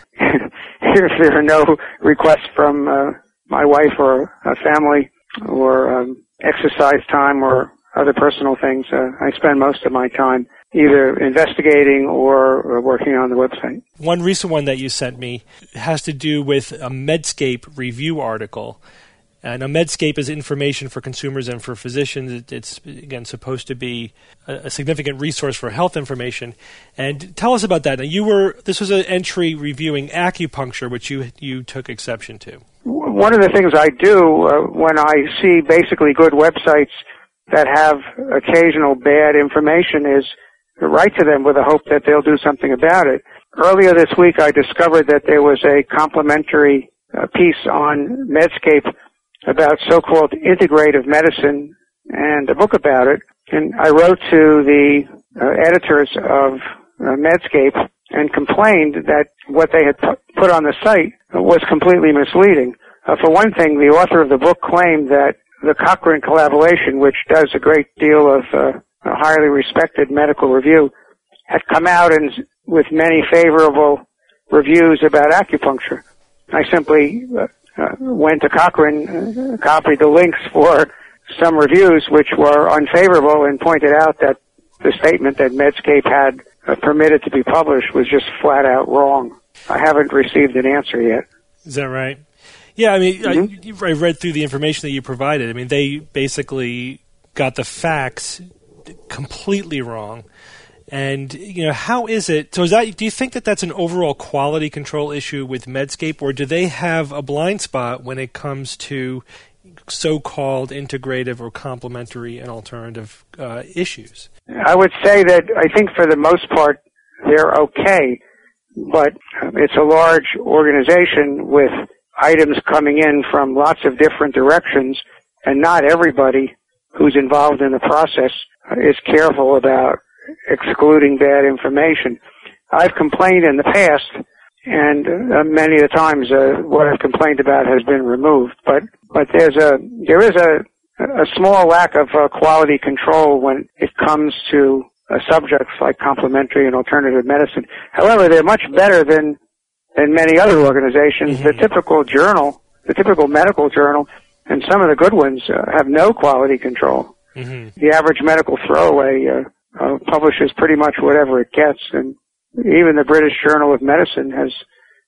H: if there are no requests from uh, my wife or a family or um, exercise time or other personal things, uh, I spend most of my time either investigating or, or working on the website.
B: One recent one that you sent me has to do with a Medscape review article. And a Medscape is information for consumers and for physicians. It's, again, supposed to be a, a significant resource for health information. And tell us about that. Now, you were this was an entry reviewing acupuncture, which you you took exception to.
H: One of the things I do uh, when I see basically good websites that have occasional bad information is to write to them with the hope that they'll do something about it. Earlier this week, I discovered that there was a complimentary uh, piece on Medscape about so-called integrative medicine and a book about it. And I wrote to the uh, editors of uh, Medscape and complained that what they had pu- put on the site was completely misleading. Uh, for one thing, the author of the book claimed that the Cochrane collaboration, which does a great deal of uh, a highly respected medical review, had come out and with many favorable reviews about acupuncture. I simply uh, Uh, went to Cochrane, uh, copied the links for some reviews which were unfavorable, and pointed out that the statement that Medscape had uh, permitted to be published was just flat out wrong. I haven't received an answer yet.
B: Is that right? Yeah, I mean,
H: mm-hmm.
B: I, I read through the information that you provided. I mean, they basically got the facts completely wrong. And, you know, how is it, so is that, do you think that that's an overall quality control issue with Medscape, or do they have a blind spot when it comes to so-called integrative or complementary and alternative uh, issues?
H: I would say that I think for the most part they're okay, but it's a large organization with items coming in from lots of different directions, and not everybody who's involved in the process is careful about excluding bad information. I've complained in the past, and uh, many of the times uh, what I've complained about has been removed. But but there's a there is a a small lack of uh, quality control when it comes to uh, subjects like complementary and alternative medicine. However, they're much better than than many other organizations. Mm-hmm. The typical journal, the typical medical journal, and some of the good ones uh, have no quality control. Mm-hmm. The average medical throwaway uh, Uh, publishes pretty much whatever it gets, and even the British Journal of Medicine has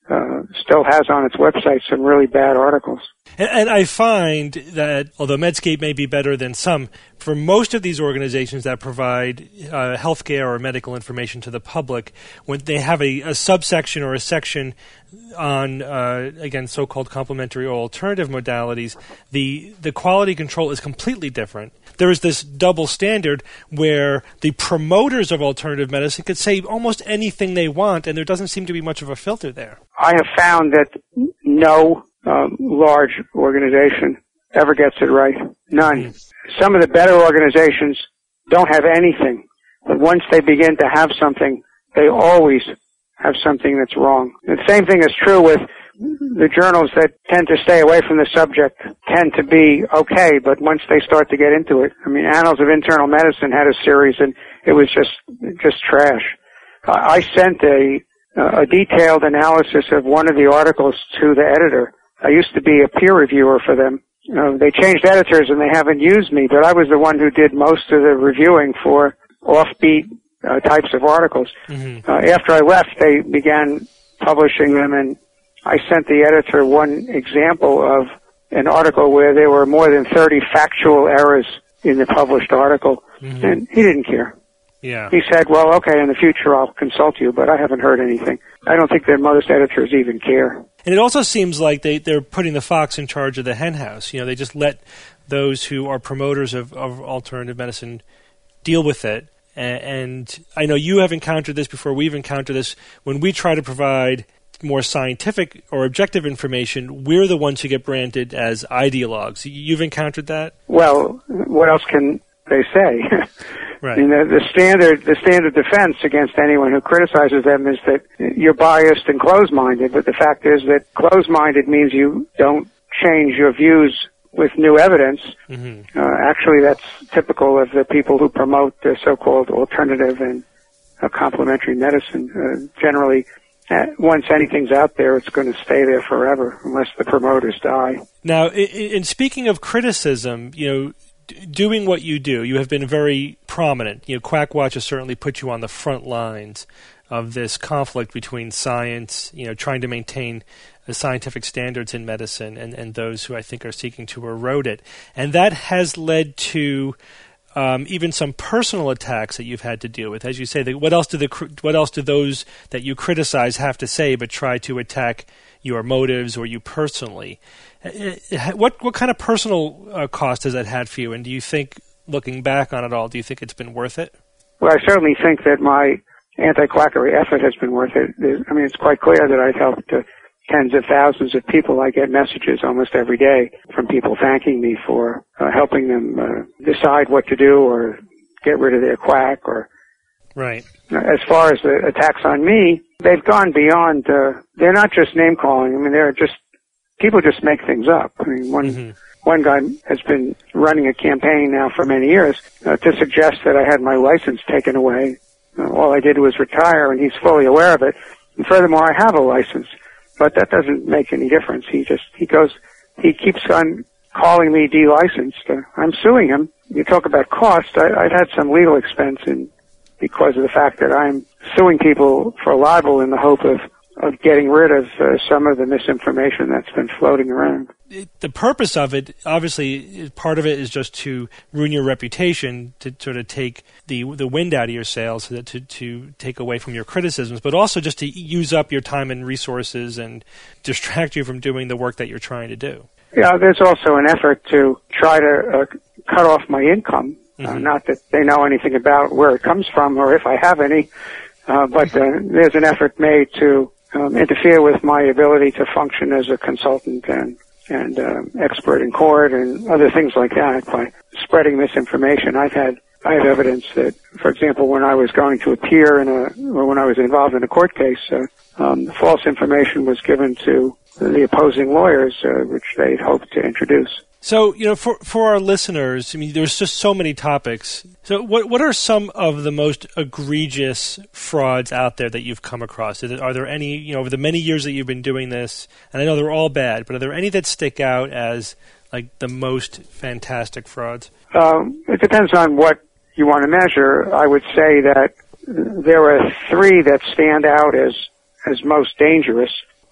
H: uh, still has on its website some really bad articles.
B: And, and I find that although Medscape may be better than some, for most of these organizations that provide uh, healthcare or medical information to the public, when they have a, a subsection or a section on, uh, again, so-called complementary or alternative modalities, the the quality control is completely different. There is this double standard where the promoters of alternative medicine could say almost anything they want, and there doesn't seem to be much of a filter there.
H: I have found that no um, large organization ever gets it right. None. Mm. Some of the better organizations don't have anything, but once they begin to have something, they always have something that's wrong. The same thing is true with the journals that tend to stay away from the subject tend to be okay, but once they start to get into it, I mean, Annals of Internal Medicine had a series, and it was just just trash. I sent a a detailed analysis of one of the articles to the editor. I used to be a peer reviewer for them. Uh, they changed editors, and they haven't used me, but I was the one who did most of the reviewing for offbeat uh, types of articles. Mm-hmm. Uh, after I left, they began publishing them, and I sent the editor one example of an article where there were more than thirty factual errors in the published article, mm-hmm. and he didn't care.
B: Yeah.
H: He said, well, okay, in the future I'll consult you, but I haven't heard anything. I don't think that most editors even care.
B: And it also seems like they, they're putting the fox in charge of the hen house. You know, they just let those who are promoters of, of alternative medicine deal with it. And, and I know you have encountered this before. We've encountered this. When we try to provide more scientific or objective information, we're the ones who get branded as ideologues. You've encountered that?
H: Well, what else can they say?
B: Right.
H: I mean, the, the standard the standard defense against anyone who criticizes them is that you're biased and closed-minded, but the fact is that closed-minded means you don't change your views with new evidence. Mm-hmm. Uh, actually, that's typical of the people who promote the so-called alternative and uh, complementary medicine. Uh, generally, uh, once anything's out there, it's going to stay there forever unless the promoters die.
B: Now, in, in speaking of criticism, you know, doing what you do, you have been very prominent. You know, Quackwatch has certainly put you on the front lines of this conflict between science, you know, trying to maintain the scientific standards in medicine, and, and those who I think are seeking to erode it. And that has led to um, even some personal attacks that you've had to deal with. As you say, the, what else do the what else do those that you criticize have to say but try to attack your motives or you personally? What what kind of personal uh, cost has that had for you? And do you think, looking back on it all, do you think it's been worth it?
H: Well, I certainly think that my anti-quackery effort has been worth it. I mean, it's quite clear that I've helped uh, tens of thousands of people. I get messages almost every day from people thanking me for uh, helping them uh, decide what to do or get rid of their quack. Or
B: right.
H: As far as the attacks on me, they've gone beyond. Uh, they're not just name calling. I mean, they're just people just make things up. I mean, one mm-hmm. one guy has been running a campaign now for many years uh, to suggest that I had my license taken away. Uh, all I did was retire, and he's fully aware of it. And furthermore, I have a license, but that doesn't make any difference. He just he goes, he keeps on calling me delicensed. Uh, I'm suing him. You talk about cost. I, I've had some legal expense in because of the fact that I'm suing people for libel in the hope of of getting rid of uh, some of the misinformation that's been floating around.
B: It, the purpose of it, obviously, part of it is just to ruin your reputation, to sort of take the the wind out of your sails, to, to to take away from your criticisms, but also just to use up your time and resources and distract you from doing the work that you're trying to do.
H: Yeah, there's also an effort to try to uh, cut off my income. Mm-hmm. Uh, not that they know anything about where it comes from or if I have any, uh, but uh, there's an effort made to Um, interfere with my ability to function as a consultant and and uh, expert in court and other things like that by spreading misinformation. I've had I have evidence that, for example, when I was going to appear in a or when I was involved in a court case, uh, um, false information was given to the opposing lawyers, uh, which they'd hoped to introduce.
B: So, you know, for for our listeners, I mean, there's just so many topics. So what what are some of the most egregious frauds out there that you've come across? Are there any, you know, over the many years that you've been doing this, and I know they're all bad, but are there any that stick out as, like, the most fantastic frauds?
H: Um, it depends on what you want to measure. I would say that there are three that stand out as as most dangerous.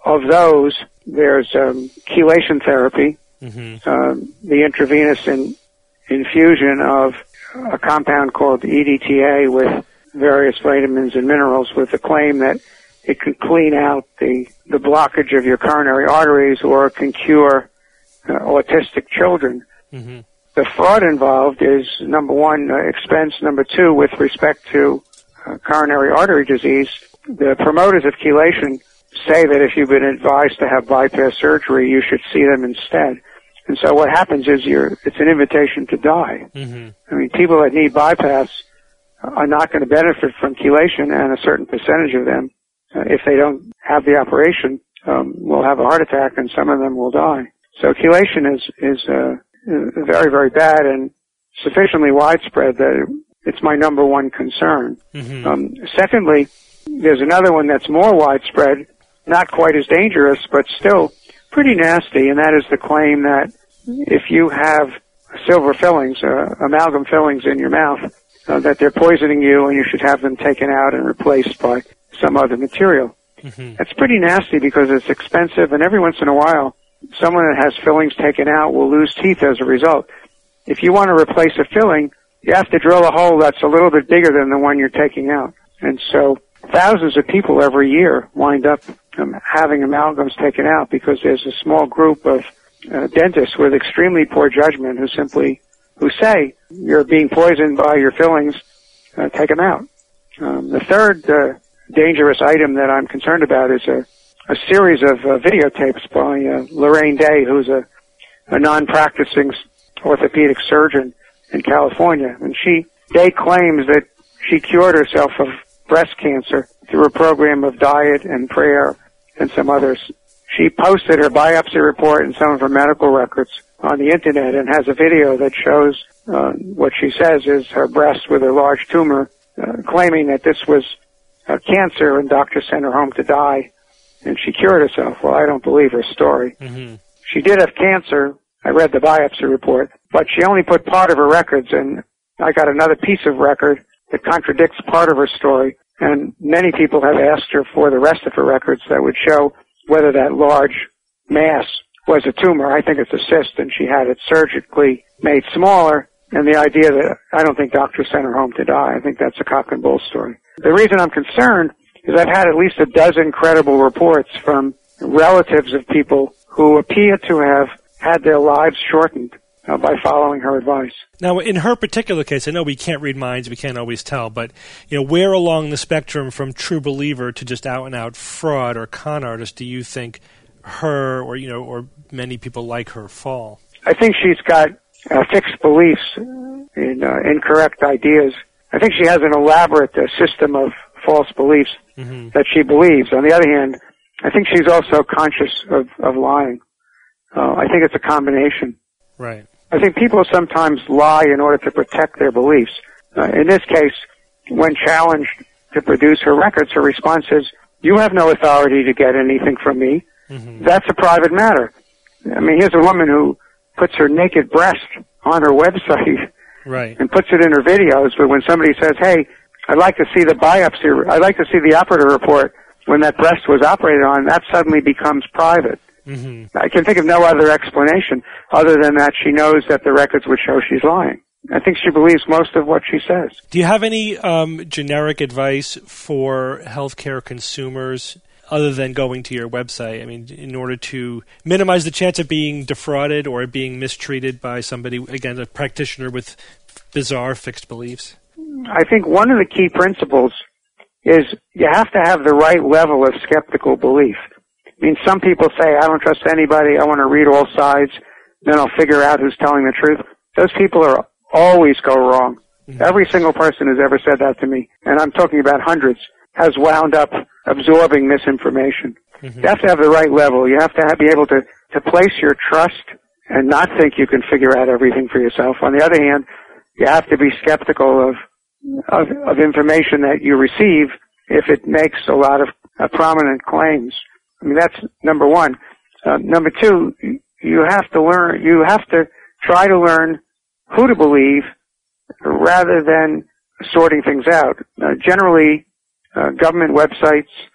H: of those, there's um, chelation therapy,
B: Mm-hmm.
H: um, the intravenous in, infusion of a compound called E D T A with various vitamins and minerals, with the claim that it can clean out the, the blockage of your coronary arteries or can cure uh, autistic children.
B: Mm-hmm.
H: The fraud involved is, number one, uh, expense. Number two, with respect to uh, coronary artery disease, the promoters of chelation say that if you've been advised to have bypass surgery, you should see them instead. And so what happens is you're, it's an invitation to die.
B: Mm-hmm.
H: I mean, people that need bypass are not going to benefit from chelation, and a certain percentage of them, uh, if they don't have the operation, um, will have a heart attack, and some of them will die. So chelation is, is, uh, very, very bad and sufficiently widespread that it's my number one concern.
B: Mm-hmm.
H: Um, secondly, there's another one that's more widespread, not quite as dangerous, but still pretty nasty, and that is the claim that if you have silver fillings, uh, amalgam fillings in your mouth, uh, that they're poisoning you and you should have them taken out and replaced by some other material.
B: Mm-hmm.
H: That's pretty nasty because it's expensive, and every once in a while, someone that has fillings taken out will lose teeth as a result. If you want to replace a filling, you have to drill a hole that's a little bit bigger than the one you're taking out. And so thousands of people every year wind up um, having amalgams taken out because there's a small group of uh, dentists with extremely poor judgment who simply, who say, you're being poisoned by your fillings, uh, take them out. Um, the third uh, dangerous item that I'm concerned about is a, a series of uh, videotapes by uh, Lorraine Day, who's a, a non-practicing orthopedic surgeon in California. And she, Day claims that she cured herself of breast cancer through a program of diet and prayer and some others. She posted her biopsy report and some of her medical records on the internet and has a video that shows uh, what she says is her breast with a large tumor, uh, claiming that this was uh, cancer and doctors sent her home to die and she cured herself. Well, I don't believe her story.
B: Mm-hmm.
H: She did have cancer. I read the biopsy report, but she only put part of her records, and I got another piece of record that contradicts part of her story. And many people have asked her for the rest of her records that would show whether that large mass was a tumor. I think it's a cyst, and she had it surgically made smaller. And the idea that I don't think doctors sent her home to die. I think that's a cock and bull story. The reason I'm concerned is I've had at least a dozen credible reports from relatives of people who appear to have had their lives shortened Uh, by following her advice.
B: Now, in her particular case, I know we can't read minds, we can't always tell, but you know, where along the spectrum from true believer to just out-and-out fraud or con artist do you think her, or you know, or many people like her fall?
H: I think she's got uh, fixed beliefs in uh, incorrect ideas. I think she has an elaborate uh, system of false beliefs mm-hmm. that she believes. On the other hand, I think she's also conscious of, of lying. Uh, I think it's a combination.
B: Right.
H: I think people sometimes lie in order to protect their beliefs. Uh, in this case, when challenged to produce her records, her response is, you have no authority to get anything from me. Mm-hmm. That's a private matter. I mean, here's a woman who puts her naked breast on her website
B: right.
H: and puts it in her videos, but when somebody says, hey, I'd like to see the biopsy, I'd like to see the operative report when that breast was operated on, that suddenly becomes private. Mm-hmm. I can think of no other explanation other than that she knows that the records would show she's lying. I think she believes most of what she says.
B: Do you have any um, generic advice for healthcare consumers other than going to your website? I mean, in order to minimize the chance of being defrauded or being mistreated by somebody, again, a practitioner with bizarre fixed beliefs?
H: I think one of the key principles is you have to have the right level of skeptical belief. I mean, some people say, I don't trust anybody, I want to read all sides, then I'll figure out who's telling the truth. Those people are always go wrong. Mm-hmm. Every single person who's ever said that to me, and I'm talking about hundreds, has wound up absorbing misinformation. Mm-hmm. You have to have the right level. You have to have, be able to, to place your trust and not think you can figure out everything for yourself. On the other hand, you have to be skeptical of, of, of information that you receive if it makes a lot of uh, prominent claims. I mean, that's number one. Uh, number two, you have to learn, you have to try to learn who to believe rather than sorting things out. Uh, generally, uh, government websites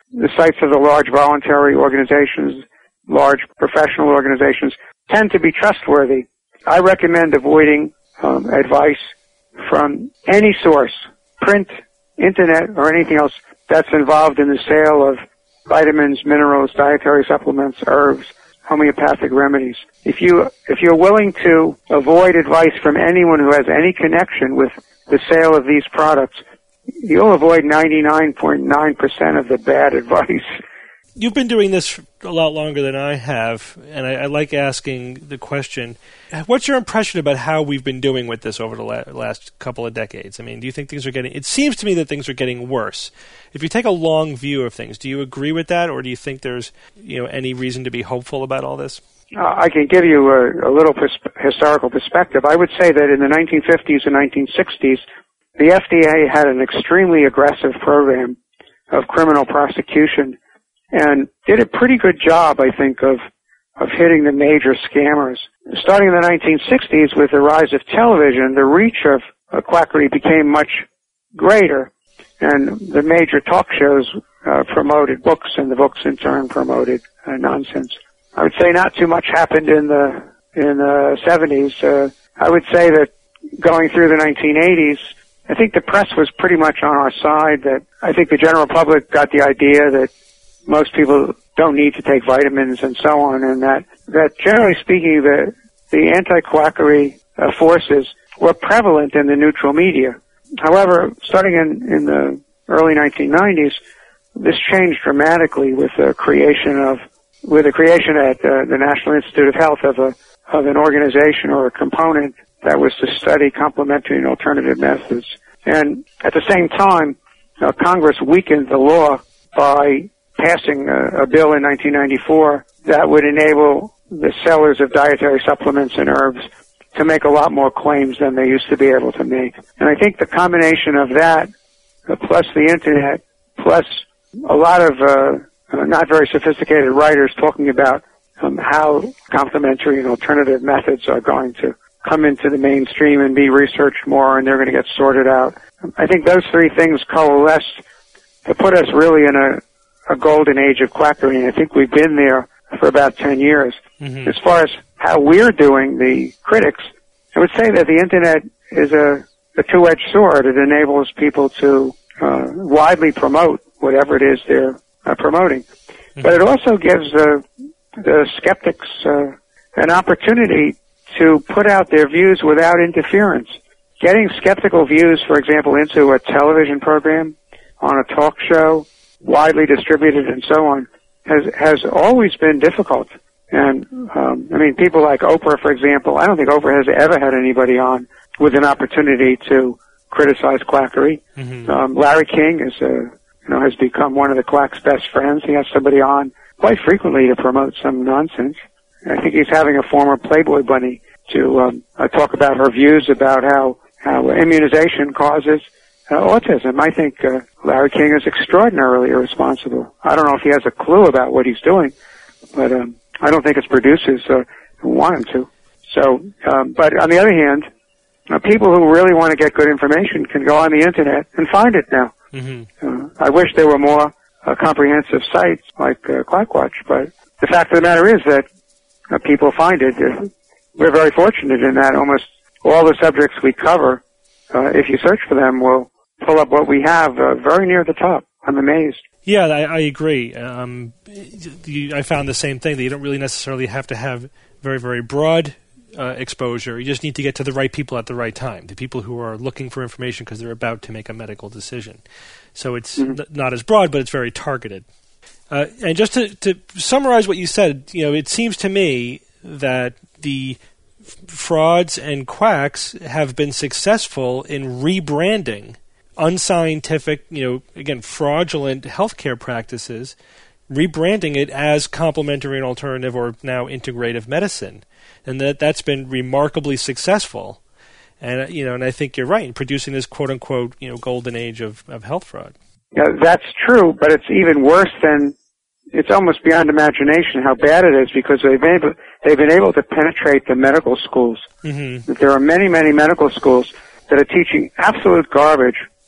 H: the sites of the large voluntary organizations, large professional organizations, tend to be trustworthy. I recommend avoiding um, advice from any source, print, internet, or anything else that's involved in the sale of vitamins, minerals, dietary supplements, herbs, homeopathic remedies. If you if you're willing to avoid advice from anyone who has any connection with the sale of these products, you'll avoid ninety-nine point nine percent of the bad advice.
B: You've been doing this a lot longer than I have, and I, I like asking the question, what's your impression about how we've been doing with this over the la- last couple of decades? I mean, do you think things are getting... It seems to me that things are getting worse. If you take a long view of things, do you agree with that, or do you think there's you know any reason to be hopeful about all this?
H: Uh, I can give you a, a little pers- historical perspective. I would say that in the nineteen fifties and nineteen sixties, the F D A had an extremely aggressive program of criminal prosecution and did a pretty good job, I think, of of hitting the major scammers. Starting in the nineteen sixties, with the rise of television, the reach of uh, quackery became much greater, and the major talk shows uh, promoted books, and the books in turn promoted uh, nonsense. I would say not too much happened in the in the seventies. Uh, I would say that going through the nineteen eighties, I think the press was pretty much on our side. That I think the general public got the idea that most people don't need to take vitamins and so on, and that, that generally speaking, the, the anti-quackery uh, forces were prevalent in the neutral media. However, starting in, in the early nineteen nineties, this changed dramatically with the creation of, with the creation at uh, the National Institute of Health of a, of an organization or a component that was to study complementary and alternative methods. And at the same time, uh, Congress weakened the law by passing a, a bill in nineteen ninety-four that would enable the sellers of dietary supplements and herbs to make a lot more claims than they used to be able to make. And I think the combination of that, uh, plus the internet, plus a lot of uh, uh, not very sophisticated writers talking about um, how complementary and alternative methods are going to come into the mainstream and be researched more, and they're going to get sorted out. I think those three things coalesced to put us really in a a golden age of quackery, and I think we've been there for about ten years. Mm-hmm. As far as how we're doing, the critics, I would say that the internet is a, a two-edged sword. It enables people to uh, widely promote whatever it is they're uh, promoting. Mm-hmm. But it also gives uh, the skeptics uh, an opportunity to put out their views without interference. Getting skeptical views, for example, into a television program, on a talk show, widely distributed and so on, has has always been difficult. And, um, I mean, people like Oprah, for example, I don't think Oprah has ever had anybody on with an opportunity to criticize quackery. Mm-hmm. Um, Larry King is, a, you know, has become one of the quack's best friends. He has somebody on quite frequently to promote some nonsense. I think he's having a former Playboy bunny to um, uh, talk about her views about how, how immunization causes Uh, autism. I think uh, Larry King is extraordinarily irresponsible. I don't know if he has a clue about what he's doing, but um, I don't think his producers uh, want him to. So, um, but on the other hand, uh, people who really want to get good information can go on the internet and find it now. Mm-hmm. Uh, I wish there were more uh, comprehensive sites like uh, Quackwatch, but the fact of the matter is that uh, people find it. Uh, we're very fortunate in that almost all the subjects we cover, uh, if you search for them, will pull up what we have uh, very near the top. I'm amazed.
B: Yeah, I, I agree. Um, you, I found the same thing, that you don't really necessarily have to have very, very broad uh, exposure. You just need to get to the right people at the right time, the people who are looking for information because they're about to make a medical decision. So it's mm-hmm. n- not as broad, but it's very targeted. Uh, and just to, to summarize what you said, you know, it seems to me that the f- frauds and quacks have been successful in rebranding unscientific, you know, again, fraudulent healthcare practices, rebranding it as complementary and alternative or now integrative medicine. And that, that's been remarkably successful. And, you know, and I think you're right in producing this quote unquote, you know, golden age of, of health fraud.
H: Yeah, that's true, but it's even worse than, it's almost beyond imagination how bad it is, because they've been able, they've been able to penetrate the medical schools. Mm-hmm. There are many, many medical schools that are teaching absolute garbage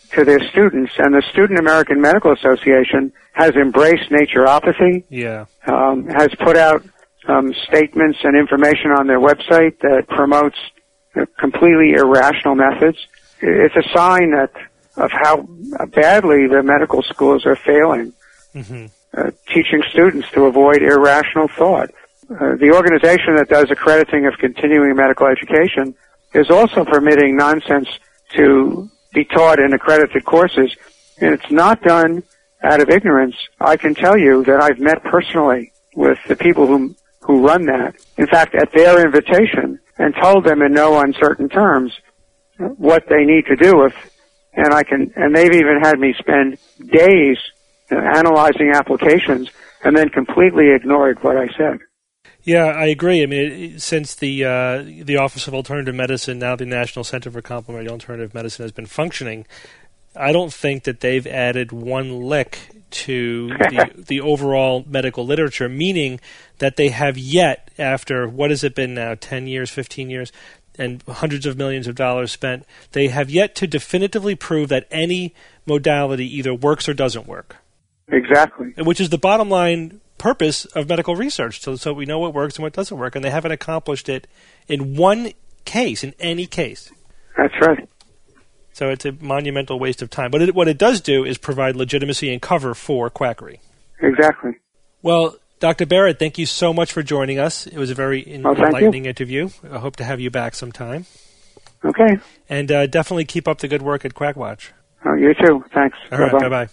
H: to their students. And the Student American Medical Association has embraced naturopathy,
B: Yeah.
H: um, has put out um, statements and information on their website that promotes uh, completely irrational methods. It's a sign that of how badly the medical schools are failing,
B: Mm-hmm.
H: uh, teaching students to avoid irrational thought. Uh, the organization that does accrediting of continuing medical education is also permitting nonsense to be taught in accredited courses, and it's not done out of ignorance. I can tell you that I've met personally with the people who who run that, in fact, at their invitation, and told them in no uncertain terms what they need to do if, and I can, and they've even had me spend days uh, analyzing applications and then completely ignored what I said.
B: Yeah, I agree. I mean, it, since the uh, the Office of Alternative Medicine, now the National Center for Complementary Alternative Medicine, has been functioning, I don't think that they've added one lick to the, the overall medical literature, meaning that they have yet, after, what has it been now, ten years, fifteen years, and hundreds of millions of dollars spent, they have yet to definitively prove that any modality either works or doesn't work.
H: Exactly.
B: Which is the bottom line purpose of medical research, so, so we know what works and what doesn't work, and they haven't accomplished it in one case, in any case.
H: That's right.
B: So it's a monumental waste of time. But it, what it does do is provide legitimacy and cover for quackery.
H: Exactly.
B: Well, Doctor Barrett, thank you so much for joining us. It was a very
H: Oh, thank
B: enlightening
H: you.
B: interview. I hope to have you back sometime.
H: Okay.
B: And uh, definitely keep up the good work at Quackwatch.
H: Oh, you too. Thanks.
B: All right,
H: Bye-bye.
B: bye-bye.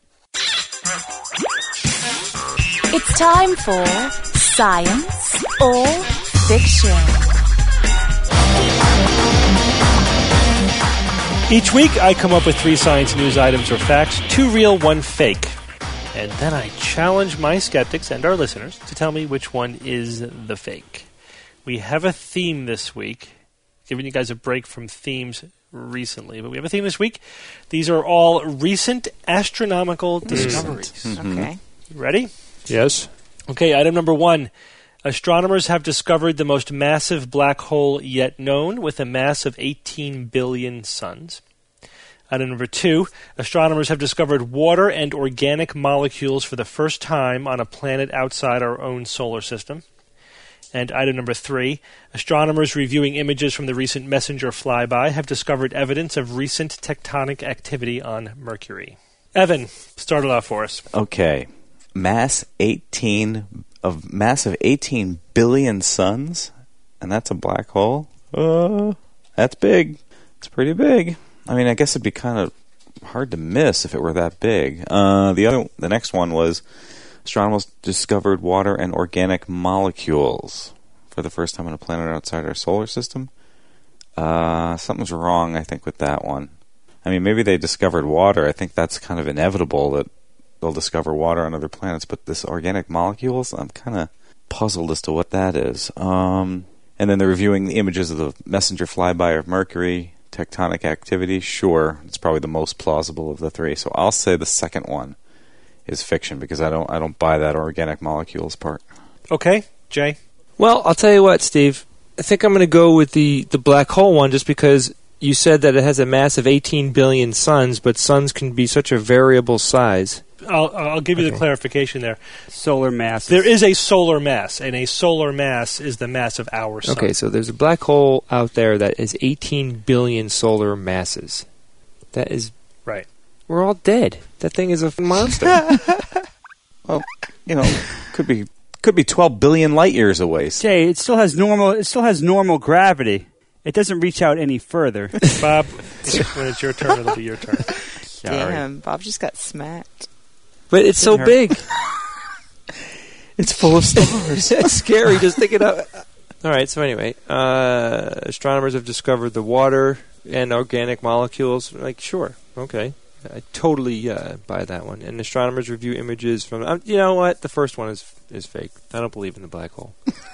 A: It's time for Science or Fiction.
B: Each week, I come up with three science news items or facts, two real, one fake. And then I challenge my skeptics and our listeners to tell me which one is the fake. We have a theme this week, giving you guys a break from themes recently, but we have a theme this week. These are all recent astronomical discoveries.
E: Mm-hmm.
D: Okay.
B: You ready?
C: Yes.
B: Okay, item number one. Astronomers have discovered the most massive black hole yet known, with a mass of eighteen billion suns. Item number two. Astronomers have discovered water and organic molecules for the first time on a planet outside our own solar system. And item number three. Astronomers reviewing images from the recent MESSENGER flyby have discovered evidence of recent tectonic activity on Mercury. Evan, start it off for us.
E: Okay. Mass eighteen of mass of eighteen billion suns, and that's a black hole. Uh, that's big. It's pretty big. I mean, I guess it'd be kind of hard to miss if it were that big. Uh, the other, the next one was astronomers discovered water and organic molecules for the first time on a planet outside our solar system. Uh, something's wrong, I think, with that one. I mean, maybe they discovered water. I think that's kind of inevitable that they'll discover water on other planets, but this organic molecules, I'm kind of puzzled as to what that is. Um, and then they're reviewing the images of the MESSENGER flyby of Mercury, tectonic activity. Sure, it's probably the most plausible of the three. So I'll say the second one is fiction because I don't I don't buy that organic molecules part.
B: Okay, Jay?
C: Well, I'll tell you what, Steve. I think I'm going to go with the, the black hole one just because you said that it has a mass of eighteen billion suns, but suns can be such a variable size.
B: I'll, I'll give you
C: Okay.
B: the clarification there.
F: Solar mass.
B: There is a solar mass, and a solar mass is the mass of our sun.
C: Okay, so there's a black hole out there that is eighteen billion solar masses. That is...
B: Right.
C: We're all dead. That thing is a monster.
E: Well, you know, could be could be twelve billion light years away.
F: Jay, it still has normal. It still has normal gravity. It doesn't reach out any further.
B: Bob, when it's your turn, it'll be your turn.
D: Damn, Bob just got smacked.
C: But it's so
F: Her.
C: big.
E: It's full of stars.
C: It's scary just thinking of... All right, so anyway, uh, astronomers have discovered the water and organic molecules. Like, sure, okay. I totally uh, buy that one. And astronomers review images from... Um, you know what? The first one is is fake. I don't believe in the black hole.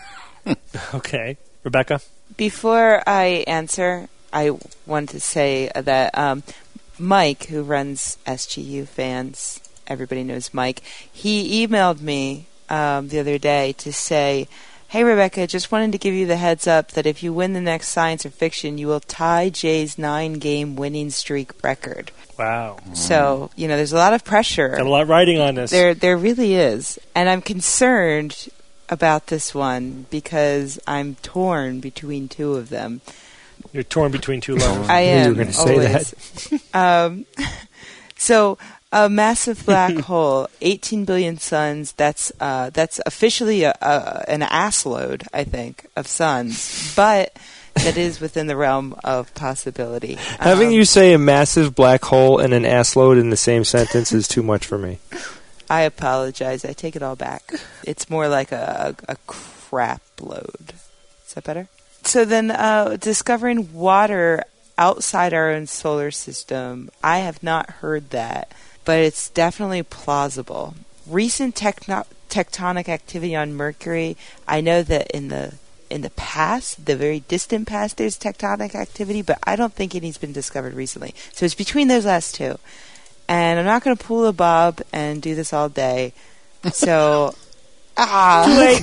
B: Okay. Rebecca?
D: Before I answer, I want to say that um, Mike, who runs S G U Fans, everybody knows Mike, he emailed me um, the other day to say Hey, Rebecca, just wanted to give you the heads up that if you win the next science or fiction, you will tie Jay's nine-game winning streak record.
B: Wow.
D: So, you know, there's a lot of pressure.
B: Got a lot riding on this.
D: There, there really is. And I'm concerned about this one because I'm torn between two of them.
B: You're torn between two lovers.
D: I am.
C: You were going to say
D: that. um, so... A massive black hole, eighteen billion suns. That's uh, that's officially a, a, an ass load, I think, of suns. But that is within the realm of possibility.
C: Having
D: um,
C: you say a massive black hole and an ass load in the same sentence is too much for me.
D: I apologize. I take it all back. It's more like a, a crap load. Is that better? So then, uh, discovering water outside our own solar system. I have not heard that. But it's definitely plausible. Recent techno- tectonic activity on Mercury, I know that in the in the past, the very distant past, there's tectonic activity, but I don't think any's been discovered recently. So it's between those last two. And I'm not going to pull a bob and do this all day. So, ah.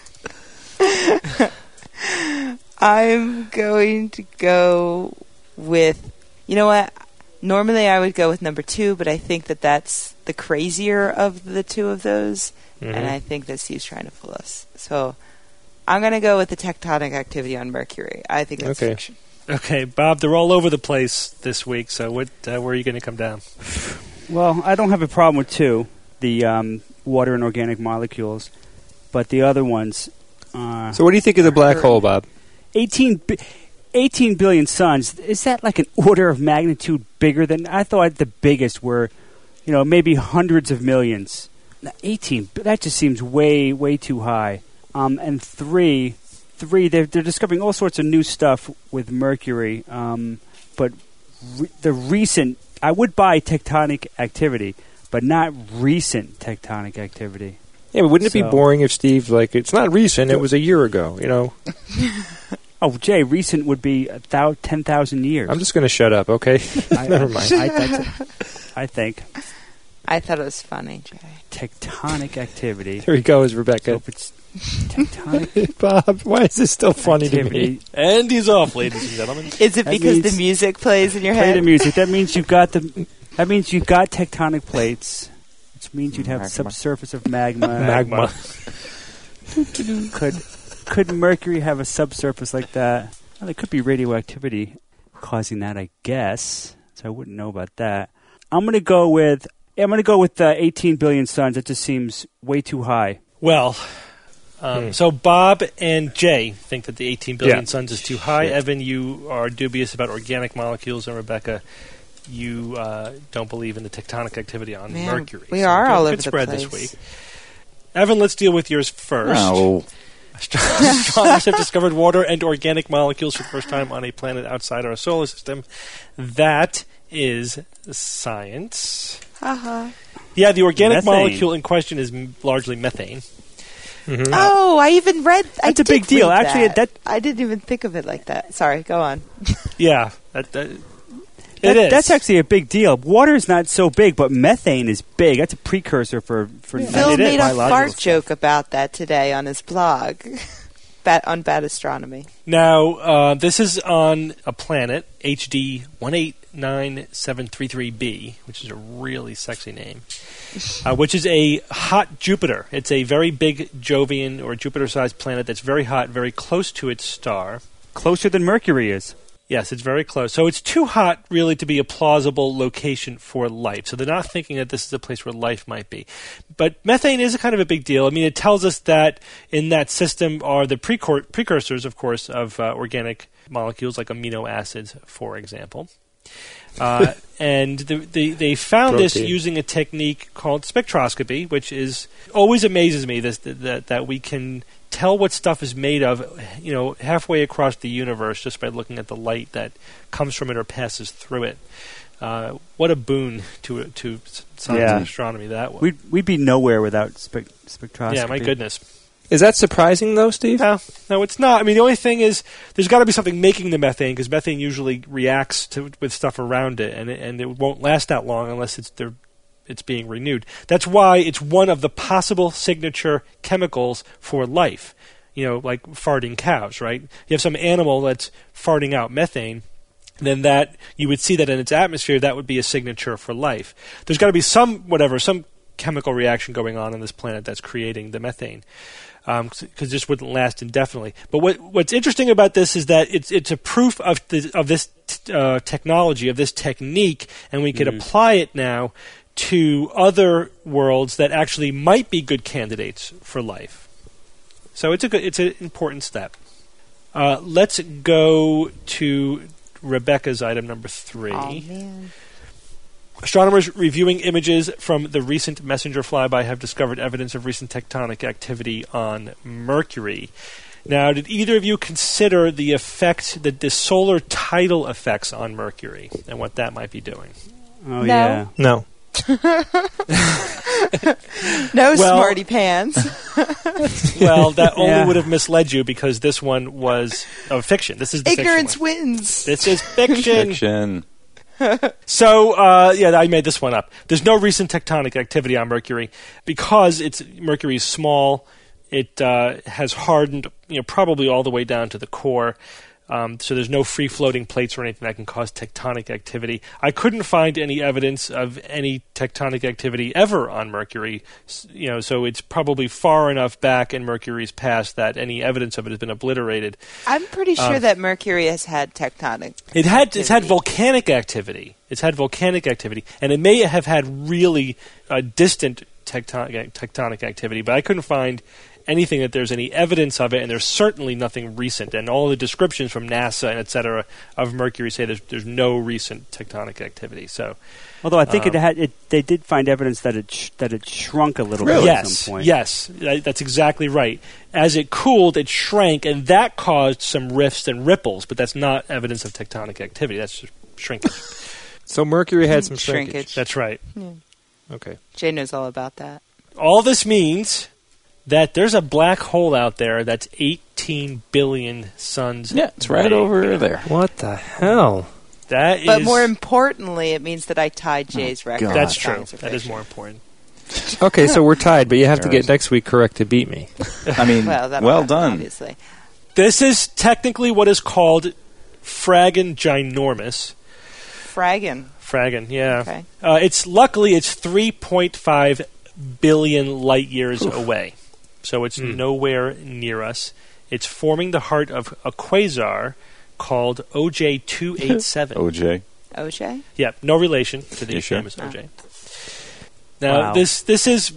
D: I'm going to go with, you know what? Normally I would go with number two, but I think that that's the crazier of the two of those, mm-hmm. and I think that Steve's trying to fool us. So I'm going to go with the tectonic activity on Mercury. I think that's
C: okay.
D: fiction.
B: Okay, Bob, they're all over the place this week, so what? Uh, where are you going to come down?
F: Well, I don't have a problem with two, the um, water and organic molecules, but the other ones... Uh,
C: so what do you think of the black hole, Bob?
F: eighteen... Bi- eighteen billion suns, is that like an order of magnitude bigger than... I thought the biggest were, you know, maybe hundreds of millions. Now, eighteen, that just seems way, way too high. Um, and three, three, they're, they're discovering all sorts of new stuff with Mercury. Um, but re- the recent... I would buy tectonic activity, but not recent tectonic activity.
C: Yeah, but wouldn't
F: so.
C: it be boring if Steve, like, it's not recent, it was a year ago, you know?
F: Oh, Jay, recent would be a thou- ten thousand years.
C: I'm just going to shut up, okay?
F: I,
C: Never mind.
F: I, that's a, I think.
D: I thought it was funny, Jay.
F: Tectonic activity.
C: There he goes, Rebecca.
F: So if it's tectonic
C: Bob, why is this still funny
F: activity,
C: to me?
B: And he's off, ladies and gentlemen.
D: Is it
F: That
D: because the
F: means-
D: music plays in your
F: Play
D: head?
F: the music. That means you've got the. That means you've got tectonic plates, which means you'd have
E: Magma.
F: subsurface of magma.
C: Magma.
F: Could could Mercury have a subsurface like that? Well, there could be radioactivity causing that, I guess. So I wouldn't know about that. I'm going to go with. I'm going to go with uh, eighteen billion suns. That just seems way too high.
B: Well, um,
C: Hmm.
B: so Bob and Jay think that the eighteen billion
C: Yeah.
B: suns is too high. Evan, you are dubious about organic molecules, and Rebecca, you uh, don't believe in the tectonic activity on
D: Man,
B: Mercury.
D: we
B: So
D: are
B: good-
D: all
B: good
D: over the
B: spread
D: place.
B: this week. Evan, let's deal with yours first.
E: No.
B: Astronomers have discovered water and organic molecules for the first time on a planet outside our solar system. That is science.
D: Uh-huh.
B: Yeah, the organic
F: Methane.
B: molecule in question is m- largely methane.
C: Mm-hmm.
D: Oh, I even read... I
F: That's a
D: did
F: big deal.
D: read
F: Actually,
D: that.
F: that-
D: I didn't even think of it like that. Sorry, go on.
B: Yeah, that, that,
F: That-
B: it is.
F: That's actually a big deal. Water is not so big, but methane is big. That's a precursor for for
D: Phil
F: it is.
D: made a
F: biological
D: fart
F: stuff.
D: joke about that today on his blog Bat- on Bad Astronomy.
B: Now, uh, this is on a planet, H D one eight nine seven three three b, which is a really sexy name, uh, which is a hot Jupiter. It's a very big Jovian or Jupiter-sized planet that's very hot, very close to its star.
F: Closer than Mercury is.
B: Yes, it's very close. So it's too hot, really, to be a plausible location for life. So they're not thinking that this is a place where life might be. But methane is a kind of a big deal. I mean, it tells us that in that system are the precor- precursors, of course, of uh, organic molecules like amino acids, for example. Uh, and the, the, they found this
C: Protein.
B: using a technique called spectroscopy, which is always amazes me this, that that we can tell what stuff is made of, you know, halfway across the universe just by looking at the light that comes from it or passes through it. Uh, what a boon to to science
F: Yeah.
B: and astronomy that was.
F: We'd we'd be nowhere without spec- spectroscopy.
B: Yeah, my goodness.
C: Is that surprising, though, Steve?
B: No, no, it's not. I mean, the only thing is there's got to be something making the methane because methane usually reacts to with stuff around it, and it, and it won't last that long unless it's there. It's being renewed. That's why it's one of the possible signature chemicals for life. you know, like farting cows, right? You have some animal that's farting out methane, then that you would see that in its atmosphere, that would be a signature for life. There's got to be some, whatever, some chemical reaction going on on this planet that's creating the methane, because um, this wouldn't last indefinitely. But what what's interesting about this is that it's it's a proof of the, of this t- uh, technology, of this technique, and we could
F: Mm.
B: apply it now to other worlds that actually might be good candidates for life. So it's a good, it's an important step. Uh, let's go to Rebecca's item number three.
D: Oh, man.
B: Astronomers reviewing images from the recent MESSENGER flyby have discovered evidence of recent tectonic activity on Mercury. Now, did either of you consider the effect, the, the solar tidal effects on Mercury, and what that might be doing?
F: Oh,
D: No.
F: yeah.
C: No.
D: No
B: Well-
D: smarty pants.
B: Well, that only
F: Yeah.
B: would have misled you because this one was of fiction. This is the
D: Ignorance
B: fiction one.
D: wins.
B: This is fiction.
E: Fiction.
B: So, uh, yeah, I made this one up. There's no recent tectonic activity on Mercury because it's Mercury is small. It uh, has hardened, you know, probably all the way down to the core. Um, so there's no free-floating plates or anything that can cause tectonic activity. I couldn't find any evidence of any tectonic activity ever on Mercury. S- You know, so it's probably far enough back in Mercury's past that any evidence of it has been obliterated.
D: I'm pretty sure
B: Uh,
D: that Mercury has had tectonic.
B: It had it's had
D: activity.
B: volcanic activity. It's had volcanic activity, and it may have had really uh, distant tectonic tectonic activity. But I couldn't find anything that there's any evidence of it, and there's certainly nothing recent. And all the descriptions from NASA and et cetera of Mercury say there's there's no recent tectonic activity. So
F: Although I think
B: Um,
F: it had, it, they did find evidence that it sh- that it shrunk a little bit at
B: yes,
F: some point.
B: yes, that- that's exactly right. As it cooled, it shrank, and that caused some rifts and ripples. But that's not evidence of tectonic activity. That's just shrinkage.
C: So Mercury had some shrinkage.
D: Shrinkage.
B: That's right.
C: Okay.
D: Jay knows all about that.
B: All this means that there's a black hole out there that's eighteen billion suns.
E: Yeah, it's right
B: big.
E: over there.
C: What the hell?
B: That
D: But
B: is-
D: more importantly, it means that I tied Jay's record.
E: God.
B: that's
D: of
B: true.
D: science or
B: That is
D: fiction.
B: more important.
C: Okay, so we're tied, but you have to
E: There
C: get
E: is.
C: next week correct to beat me.
E: I mean,
D: Well, that'll
E: well
D: happen,
E: done.
D: obviously.
B: This is technically what is called Fraggin ginormous.
D: Fraggin.
B: Fraggin, yeah.
D: Okay.
B: Uh, it's luckily it's three point five billion light years away, so it's
C: Hmm.
B: nowhere near us. It's forming the heart of a quasar called O J two eighty-seven.
E: O J.
D: O J?
B: Yeah, no relation to the
E: You sure?
B: famous O J. Now,
F: Wow.
B: this this is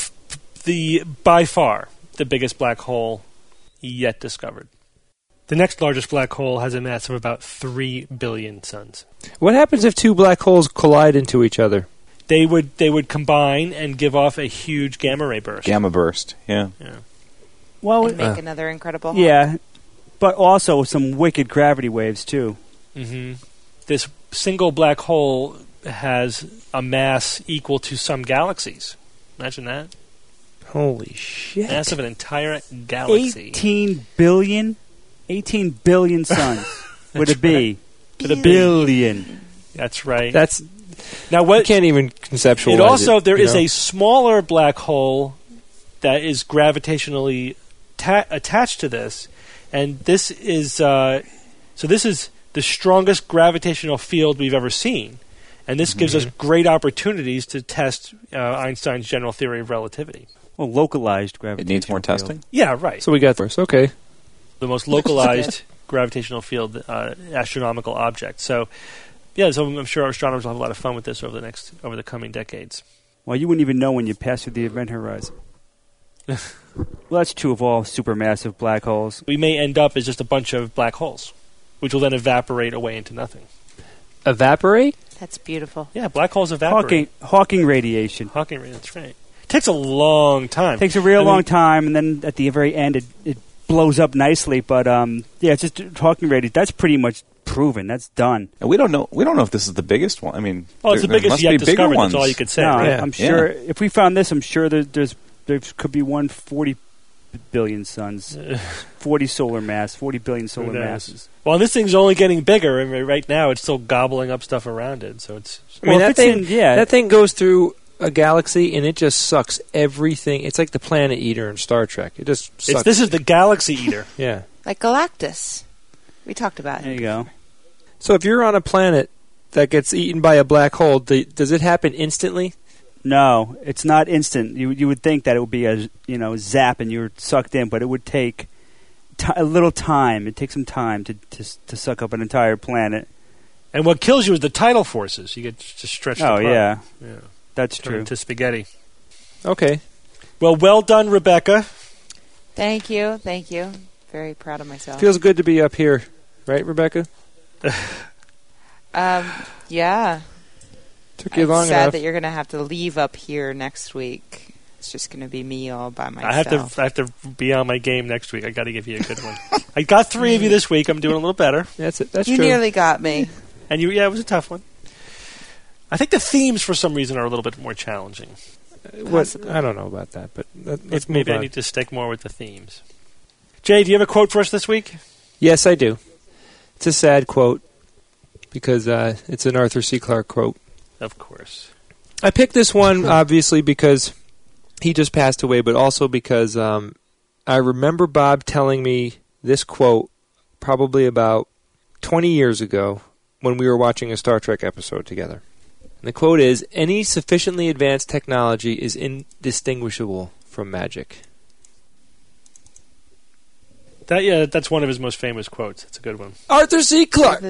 B: the by far the biggest black hole yet discovered. The next largest black hole has a mass of about three billion suns.
C: What happens if two black holes collide into each other?
B: They would they would combine and give off a huge gamma ray burst.
E: Gamma burst. Yeah.
F: Well,
D: And make
C: uh,
D: another incredible Hulk.
F: yeah, but also some wicked gravity waves too.
B: hmm This single black hole has a mass equal to some galaxies. Imagine that.
C: Holy shit.
B: Mass of an entire galaxy.
F: Eighteen billion, eighteen billion suns would it be?
B: With a B.
F: Billion.
B: That's right.
C: That's
B: now
C: you
B: what
C: can't even conceptualize
B: it also
C: it,
B: there
C: you
B: is
C: know?
B: a smaller black hole that is gravitationally ta- attached to this, and this is uh, so this is the strongest gravitational field we've ever seen, and this gives us great opportunities to test uh, Einstein's general theory of relativity.
F: Well, localized
E: It
F: gravity.
E: needs more testing.
B: Yeah, right.
C: So we got first. Okay.
B: The most localized gravitational field uh, astronomical object. So, yeah, so I'm sure astronomers will have a lot of fun with this over the next over the coming decades.
F: Well, you wouldn't even know when you pass through the event horizon. Well, that's true of all supermassive black holes.
B: We may end up as just a bunch of black holes, which will then evaporate away into nothing.
C: Evaporate?
D: That's beautiful.
B: Yeah, black holes evaporate.
F: Hawking, Hawking radiation.
B: Hawking, that's right. It takes a long time.
F: Takes a real
B: I mean,
F: long time, and then at the very end, it, it blows up nicely. But um, yeah, it's just Hawking radiation. That's pretty much proven. That's done.
E: And we don't know. We don't know if this is the biggest one. I mean,
B: Well, it's
E: there,
B: the
E: there
B: biggest
E: must
B: yet
E: be bigger
B: discovered.
E: ones.
B: That's all you could say.
F: No,
B: right?
C: Yeah.
F: I'm sure
E: Yeah.
F: if we found this, I'm sure there, there's there could be one forty billion suns, forty solar mass, forty billion solar
B: knows?
F: masses.
B: Well, this thing's only getting bigger, and right now it's still gobbling up stuff around it. So it's
C: I mean,
F: Well, if
C: that
F: it's
C: thing,
F: in- yeah.
C: that thing goes through a galaxy, and it just sucks everything. It's like the Planet Eater in Star Trek. It just sucks.
B: It's, this is the Galaxy Eater.
C: Yeah.
D: Like Galactus. We talked about it.
F: There you go.
C: So if you're on a planet that gets eaten by a black hole, do, does it happen instantly?
F: No, it's not instant. You you would think that it would be a you know zap and you're sucked in, but it would take t- a little time. It takes some time to, to to suck up an entire planet.
B: And what kills you is the tidal forces. You get just stretched
F: Oh
B: apart.
F: yeah,
B: yeah,
F: that's
B: turn
F: true.
B: into spaghetti.
C: Okay.
B: Well, well done, Rebecca.
D: Thank you. Thank you. Very proud of myself.
C: Feels good to be up here, right, Rebecca?
D: Um, yeah.
C: Took you
D: I'm
C: long
D: sad
C: enough.
D: that you're going to have to leave up here next week. It's just going to be me all by myself.
B: I have to. I have to be on my game next week. I got to give you a good one. I got three of you this week. I'm doing a little better.
C: That's it. That's
D: you
C: true.
D: nearly got me.
B: And you, yeah, it was a tough one. I think the themes, for some reason, are a little bit more challenging.
C: What, I don't know about that, but let, let's
B: If
C: move
B: maybe
C: on.
B: I need to stick more with the themes. Jay, do you have a quote for us this week?
C: Yes, I do. It's a sad quote because uh, it's an Arthur C. Clarke quote.
B: Of course.
C: I picked this one obviously because he just passed away, but also because um, I remember Bob telling me this quote probably about twenty years ago when we were watching a Star Trek episode together. And the quote is, "Any sufficiently advanced technology is indistinguishable from magic."
B: That yeah, that's one of his most famous quotes. It's a good one.
C: Arthur C. Clarke.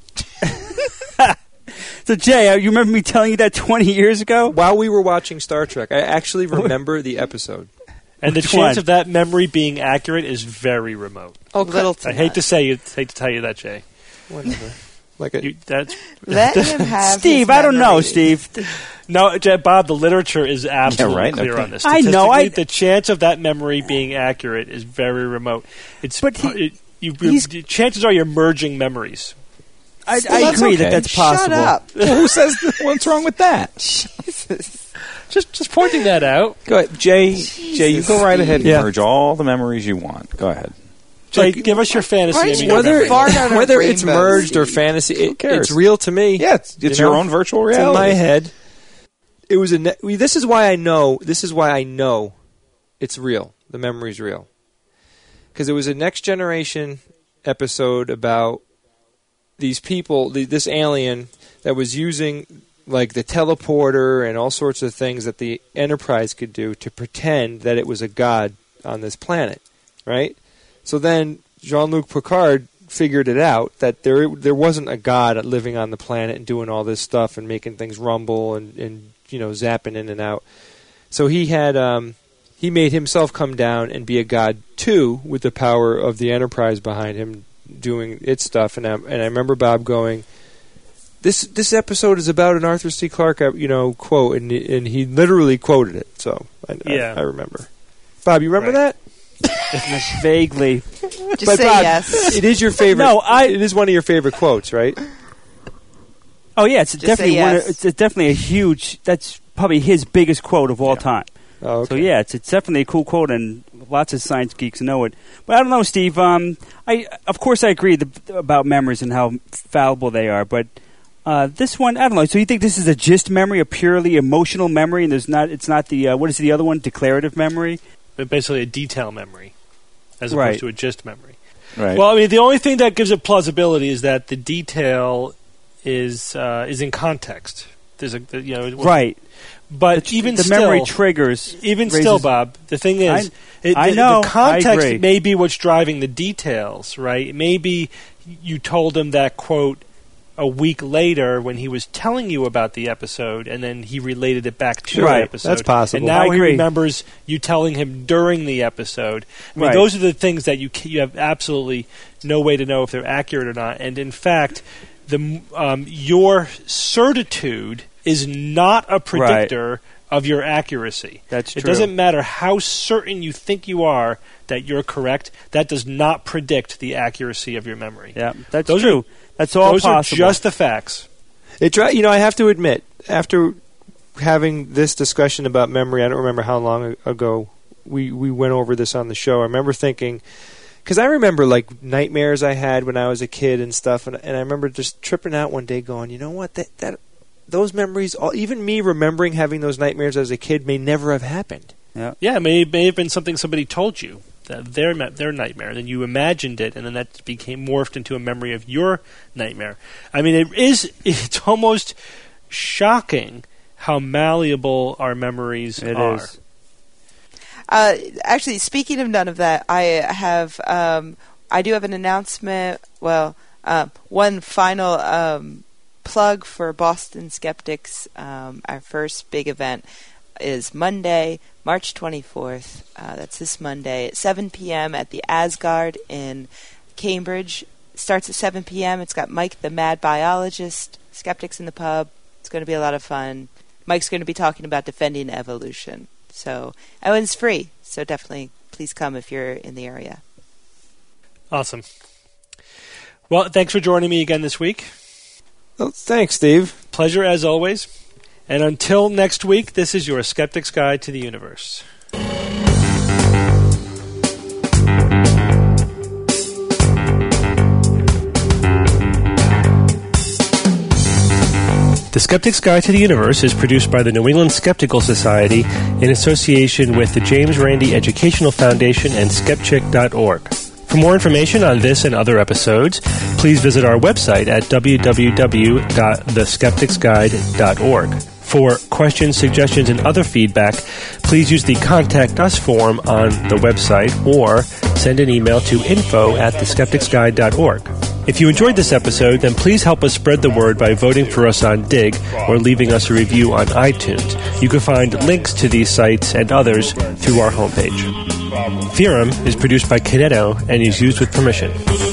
F: So Jay, you remember me telling you that twenty years ago?
C: While we were watching Star Trek, I actually remember the episode.
B: And the
F: Which
B: chance
F: one?
B: of that memory being accurate is very remote.
C: Oh,
D: Little
B: I hate to say it, hate to tell you that, Jay.
C: Whatever. Like a,
B: You, that's
D: Let him have
F: Steve,
D: his
F: I don't know,
D: memory.
F: Steve.
B: no, Jay, Bob. The literature is absolutely
E: right,
B: clear
E: okay.
B: on this.
F: I know, I-
B: Statistically, the chance of that memory being accurate is very remote. It's
F: But he-
B: it, you,
F: he's-
B: the chances are you're merging memories.
F: I,
E: Well,
F: I
E: that's
F: agree
E: okay.
F: that that's possible.
D: Shut up.
E: Well, who says what's wrong with that?
D: Jesus.
B: Just just pointing that out.
C: go ahead.
E: Jay, Jay, you go right ahead and
C: Yeah.
E: merge all the memories you want. Go ahead.
B: Jay,
C: Like-
B: give us your fantasy.
D: Why
B: and
D: don't
B: we
D: you
B: go
C: Whether
B: memory.
D: Fart out our
C: whether it's
D: rainbows,
C: merged or
D: Steve.
C: fantasy, it,
E: cares?
C: it's real to me.
E: Yeah, it's, it's
C: You
E: your
C: know?
E: own virtual
C: It's
E: reality.
C: in my head. It was a. Ne- we- this is why I know. This is why I know it's real. The memory's real. Because it was a Next Generation episode about these people, the, this alien that was using like the teleporter and all sorts of things that the Enterprise could do to pretend that it was a god on this planet, right? So then Jean-Luc Picard figured it out that there there wasn't a god living on the planet and doing all this stuff and making things rumble and, and you know zapping in and out. So he had um, he made himself come down and be a god too, with the power of the Enterprise behind him doing its stuff. And I, and I remember Bob going, "This this episode is about an Arthur C. Clarke you know quote," and and he literally quoted it. So I,
B: Yeah.
C: I, I remember. Bob, you remember
B: Right.
C: that?
F: Vaguely.
D: Just
C: But
D: say
C: Bob,
D: yes.
C: It is your favorite.
F: No, I-
C: It is one of your favorite quotes, right?
F: Oh yeah, it's
D: Just
F: definitely
D: say
F: one.
D: yes.
F: Of, it's definitely a huge. That's probably his biggest quote of all
B: Yeah.
F: time.
C: Oh, okay.
F: So yeah, it's it's definitely a cool quote, and lots of science geeks know it. But I don't know, Steve. Um, I of course I agree the, about memories and how fallible they are, but uh, this one I don't know. So you think this is a gist memory, a purely emotional memory, and there's not. It's not the uh, what is the other one? Declarative memory.
B: But basically a detail memory, as opposed
F: Right.
B: to a gist memory.
E: Right.
B: Well, I mean, the only thing that gives it plausibility is that the detail is uh, is in context. There's a you know
F: Right.
B: but
F: The-
B: even
F: the
B: still,
F: memory triggers.
B: even
F: raises-
B: still, Bob. The thing is,
F: I-
B: it,
F: I
B: the,
F: know,
B: the
F: I
B: context
F: agree.
B: may be what's driving the details, right? Maybe you told him that quote a week later when he was telling you about the episode, and then he related it back to
C: Right,
B: the episode.
C: that's possible.
B: And now
F: I
B: he
F: agree.
B: remembers you telling him during the episode. I mean,
F: Right.
B: those are the things that you ca- you have absolutely no way to know if they're accurate or not. And in fact, the um, your certitude is not a predictor of your accuracy.
F: That's
B: It
F: true.
B: doesn't matter how certain you think you are that you're correct. That does not predict the accuracy of your memory.
F: Yeah, that's
B: Those
F: true.
B: are-
F: That's all
B: Those
F: possible.
B: are just the facts.
C: It dri- you know, I have to admit, after having this discussion about memory, I don't remember how long ago we, we went over this on the show. I remember thinking, because I remember like nightmares I had when I was a kid and stuff, and, and I remember just tripping out one day going, you know what, that that those memories, all, even me remembering having those nightmares as a kid, may never have happened.
F: Yeah,
B: yeah, it may, may have been something somebody told you, that their their nightmare, then you imagined it, and then that became morphed into a memory of your nightmare. I mean, it is it's almost shocking how malleable our memories
F: it
B: are.
F: is.
D: Uh, actually, speaking of none of that, I have um, I do have an announcement. Well, uh, one final um, plug for Boston Skeptics. Um, our first big event is Monday, March twenty-fourth. Uh, that's this Monday at seven p.m. at the Asgard in Cambridge. It starts at seven p.m. It's got Mike the Mad Biologist, Skeptics in the Pub. It's going to be a lot of fun. Mike's going to be talking about defending evolution. So, oh, and it's free. So definitely please come if you're in the area.
B: Awesome. Well, thanks for joining me again this week.
C: Well, thanks, Steve.
B: Pleasure as always. And until next week, this is your Skeptic's Guide to the Universe. The Skeptic's Guide to the Universe is produced by the New England Skeptical Society in association with the James Randi Educational Foundation and Skepchick dot org. For more information on this and other episodes, please visit our website at w w w dot the skeptics guide dot org. For questions, suggestions, and other feedback, please use the Contact Us form on the website or send an email to info at the skeptics guide dot org. If you enjoyed this episode, then please help us spread the word by voting for us on Dig or leaving us a review on iTunes. You can find links to these sites and others through our homepage. Theorem is produced by Kineto and is used with permission.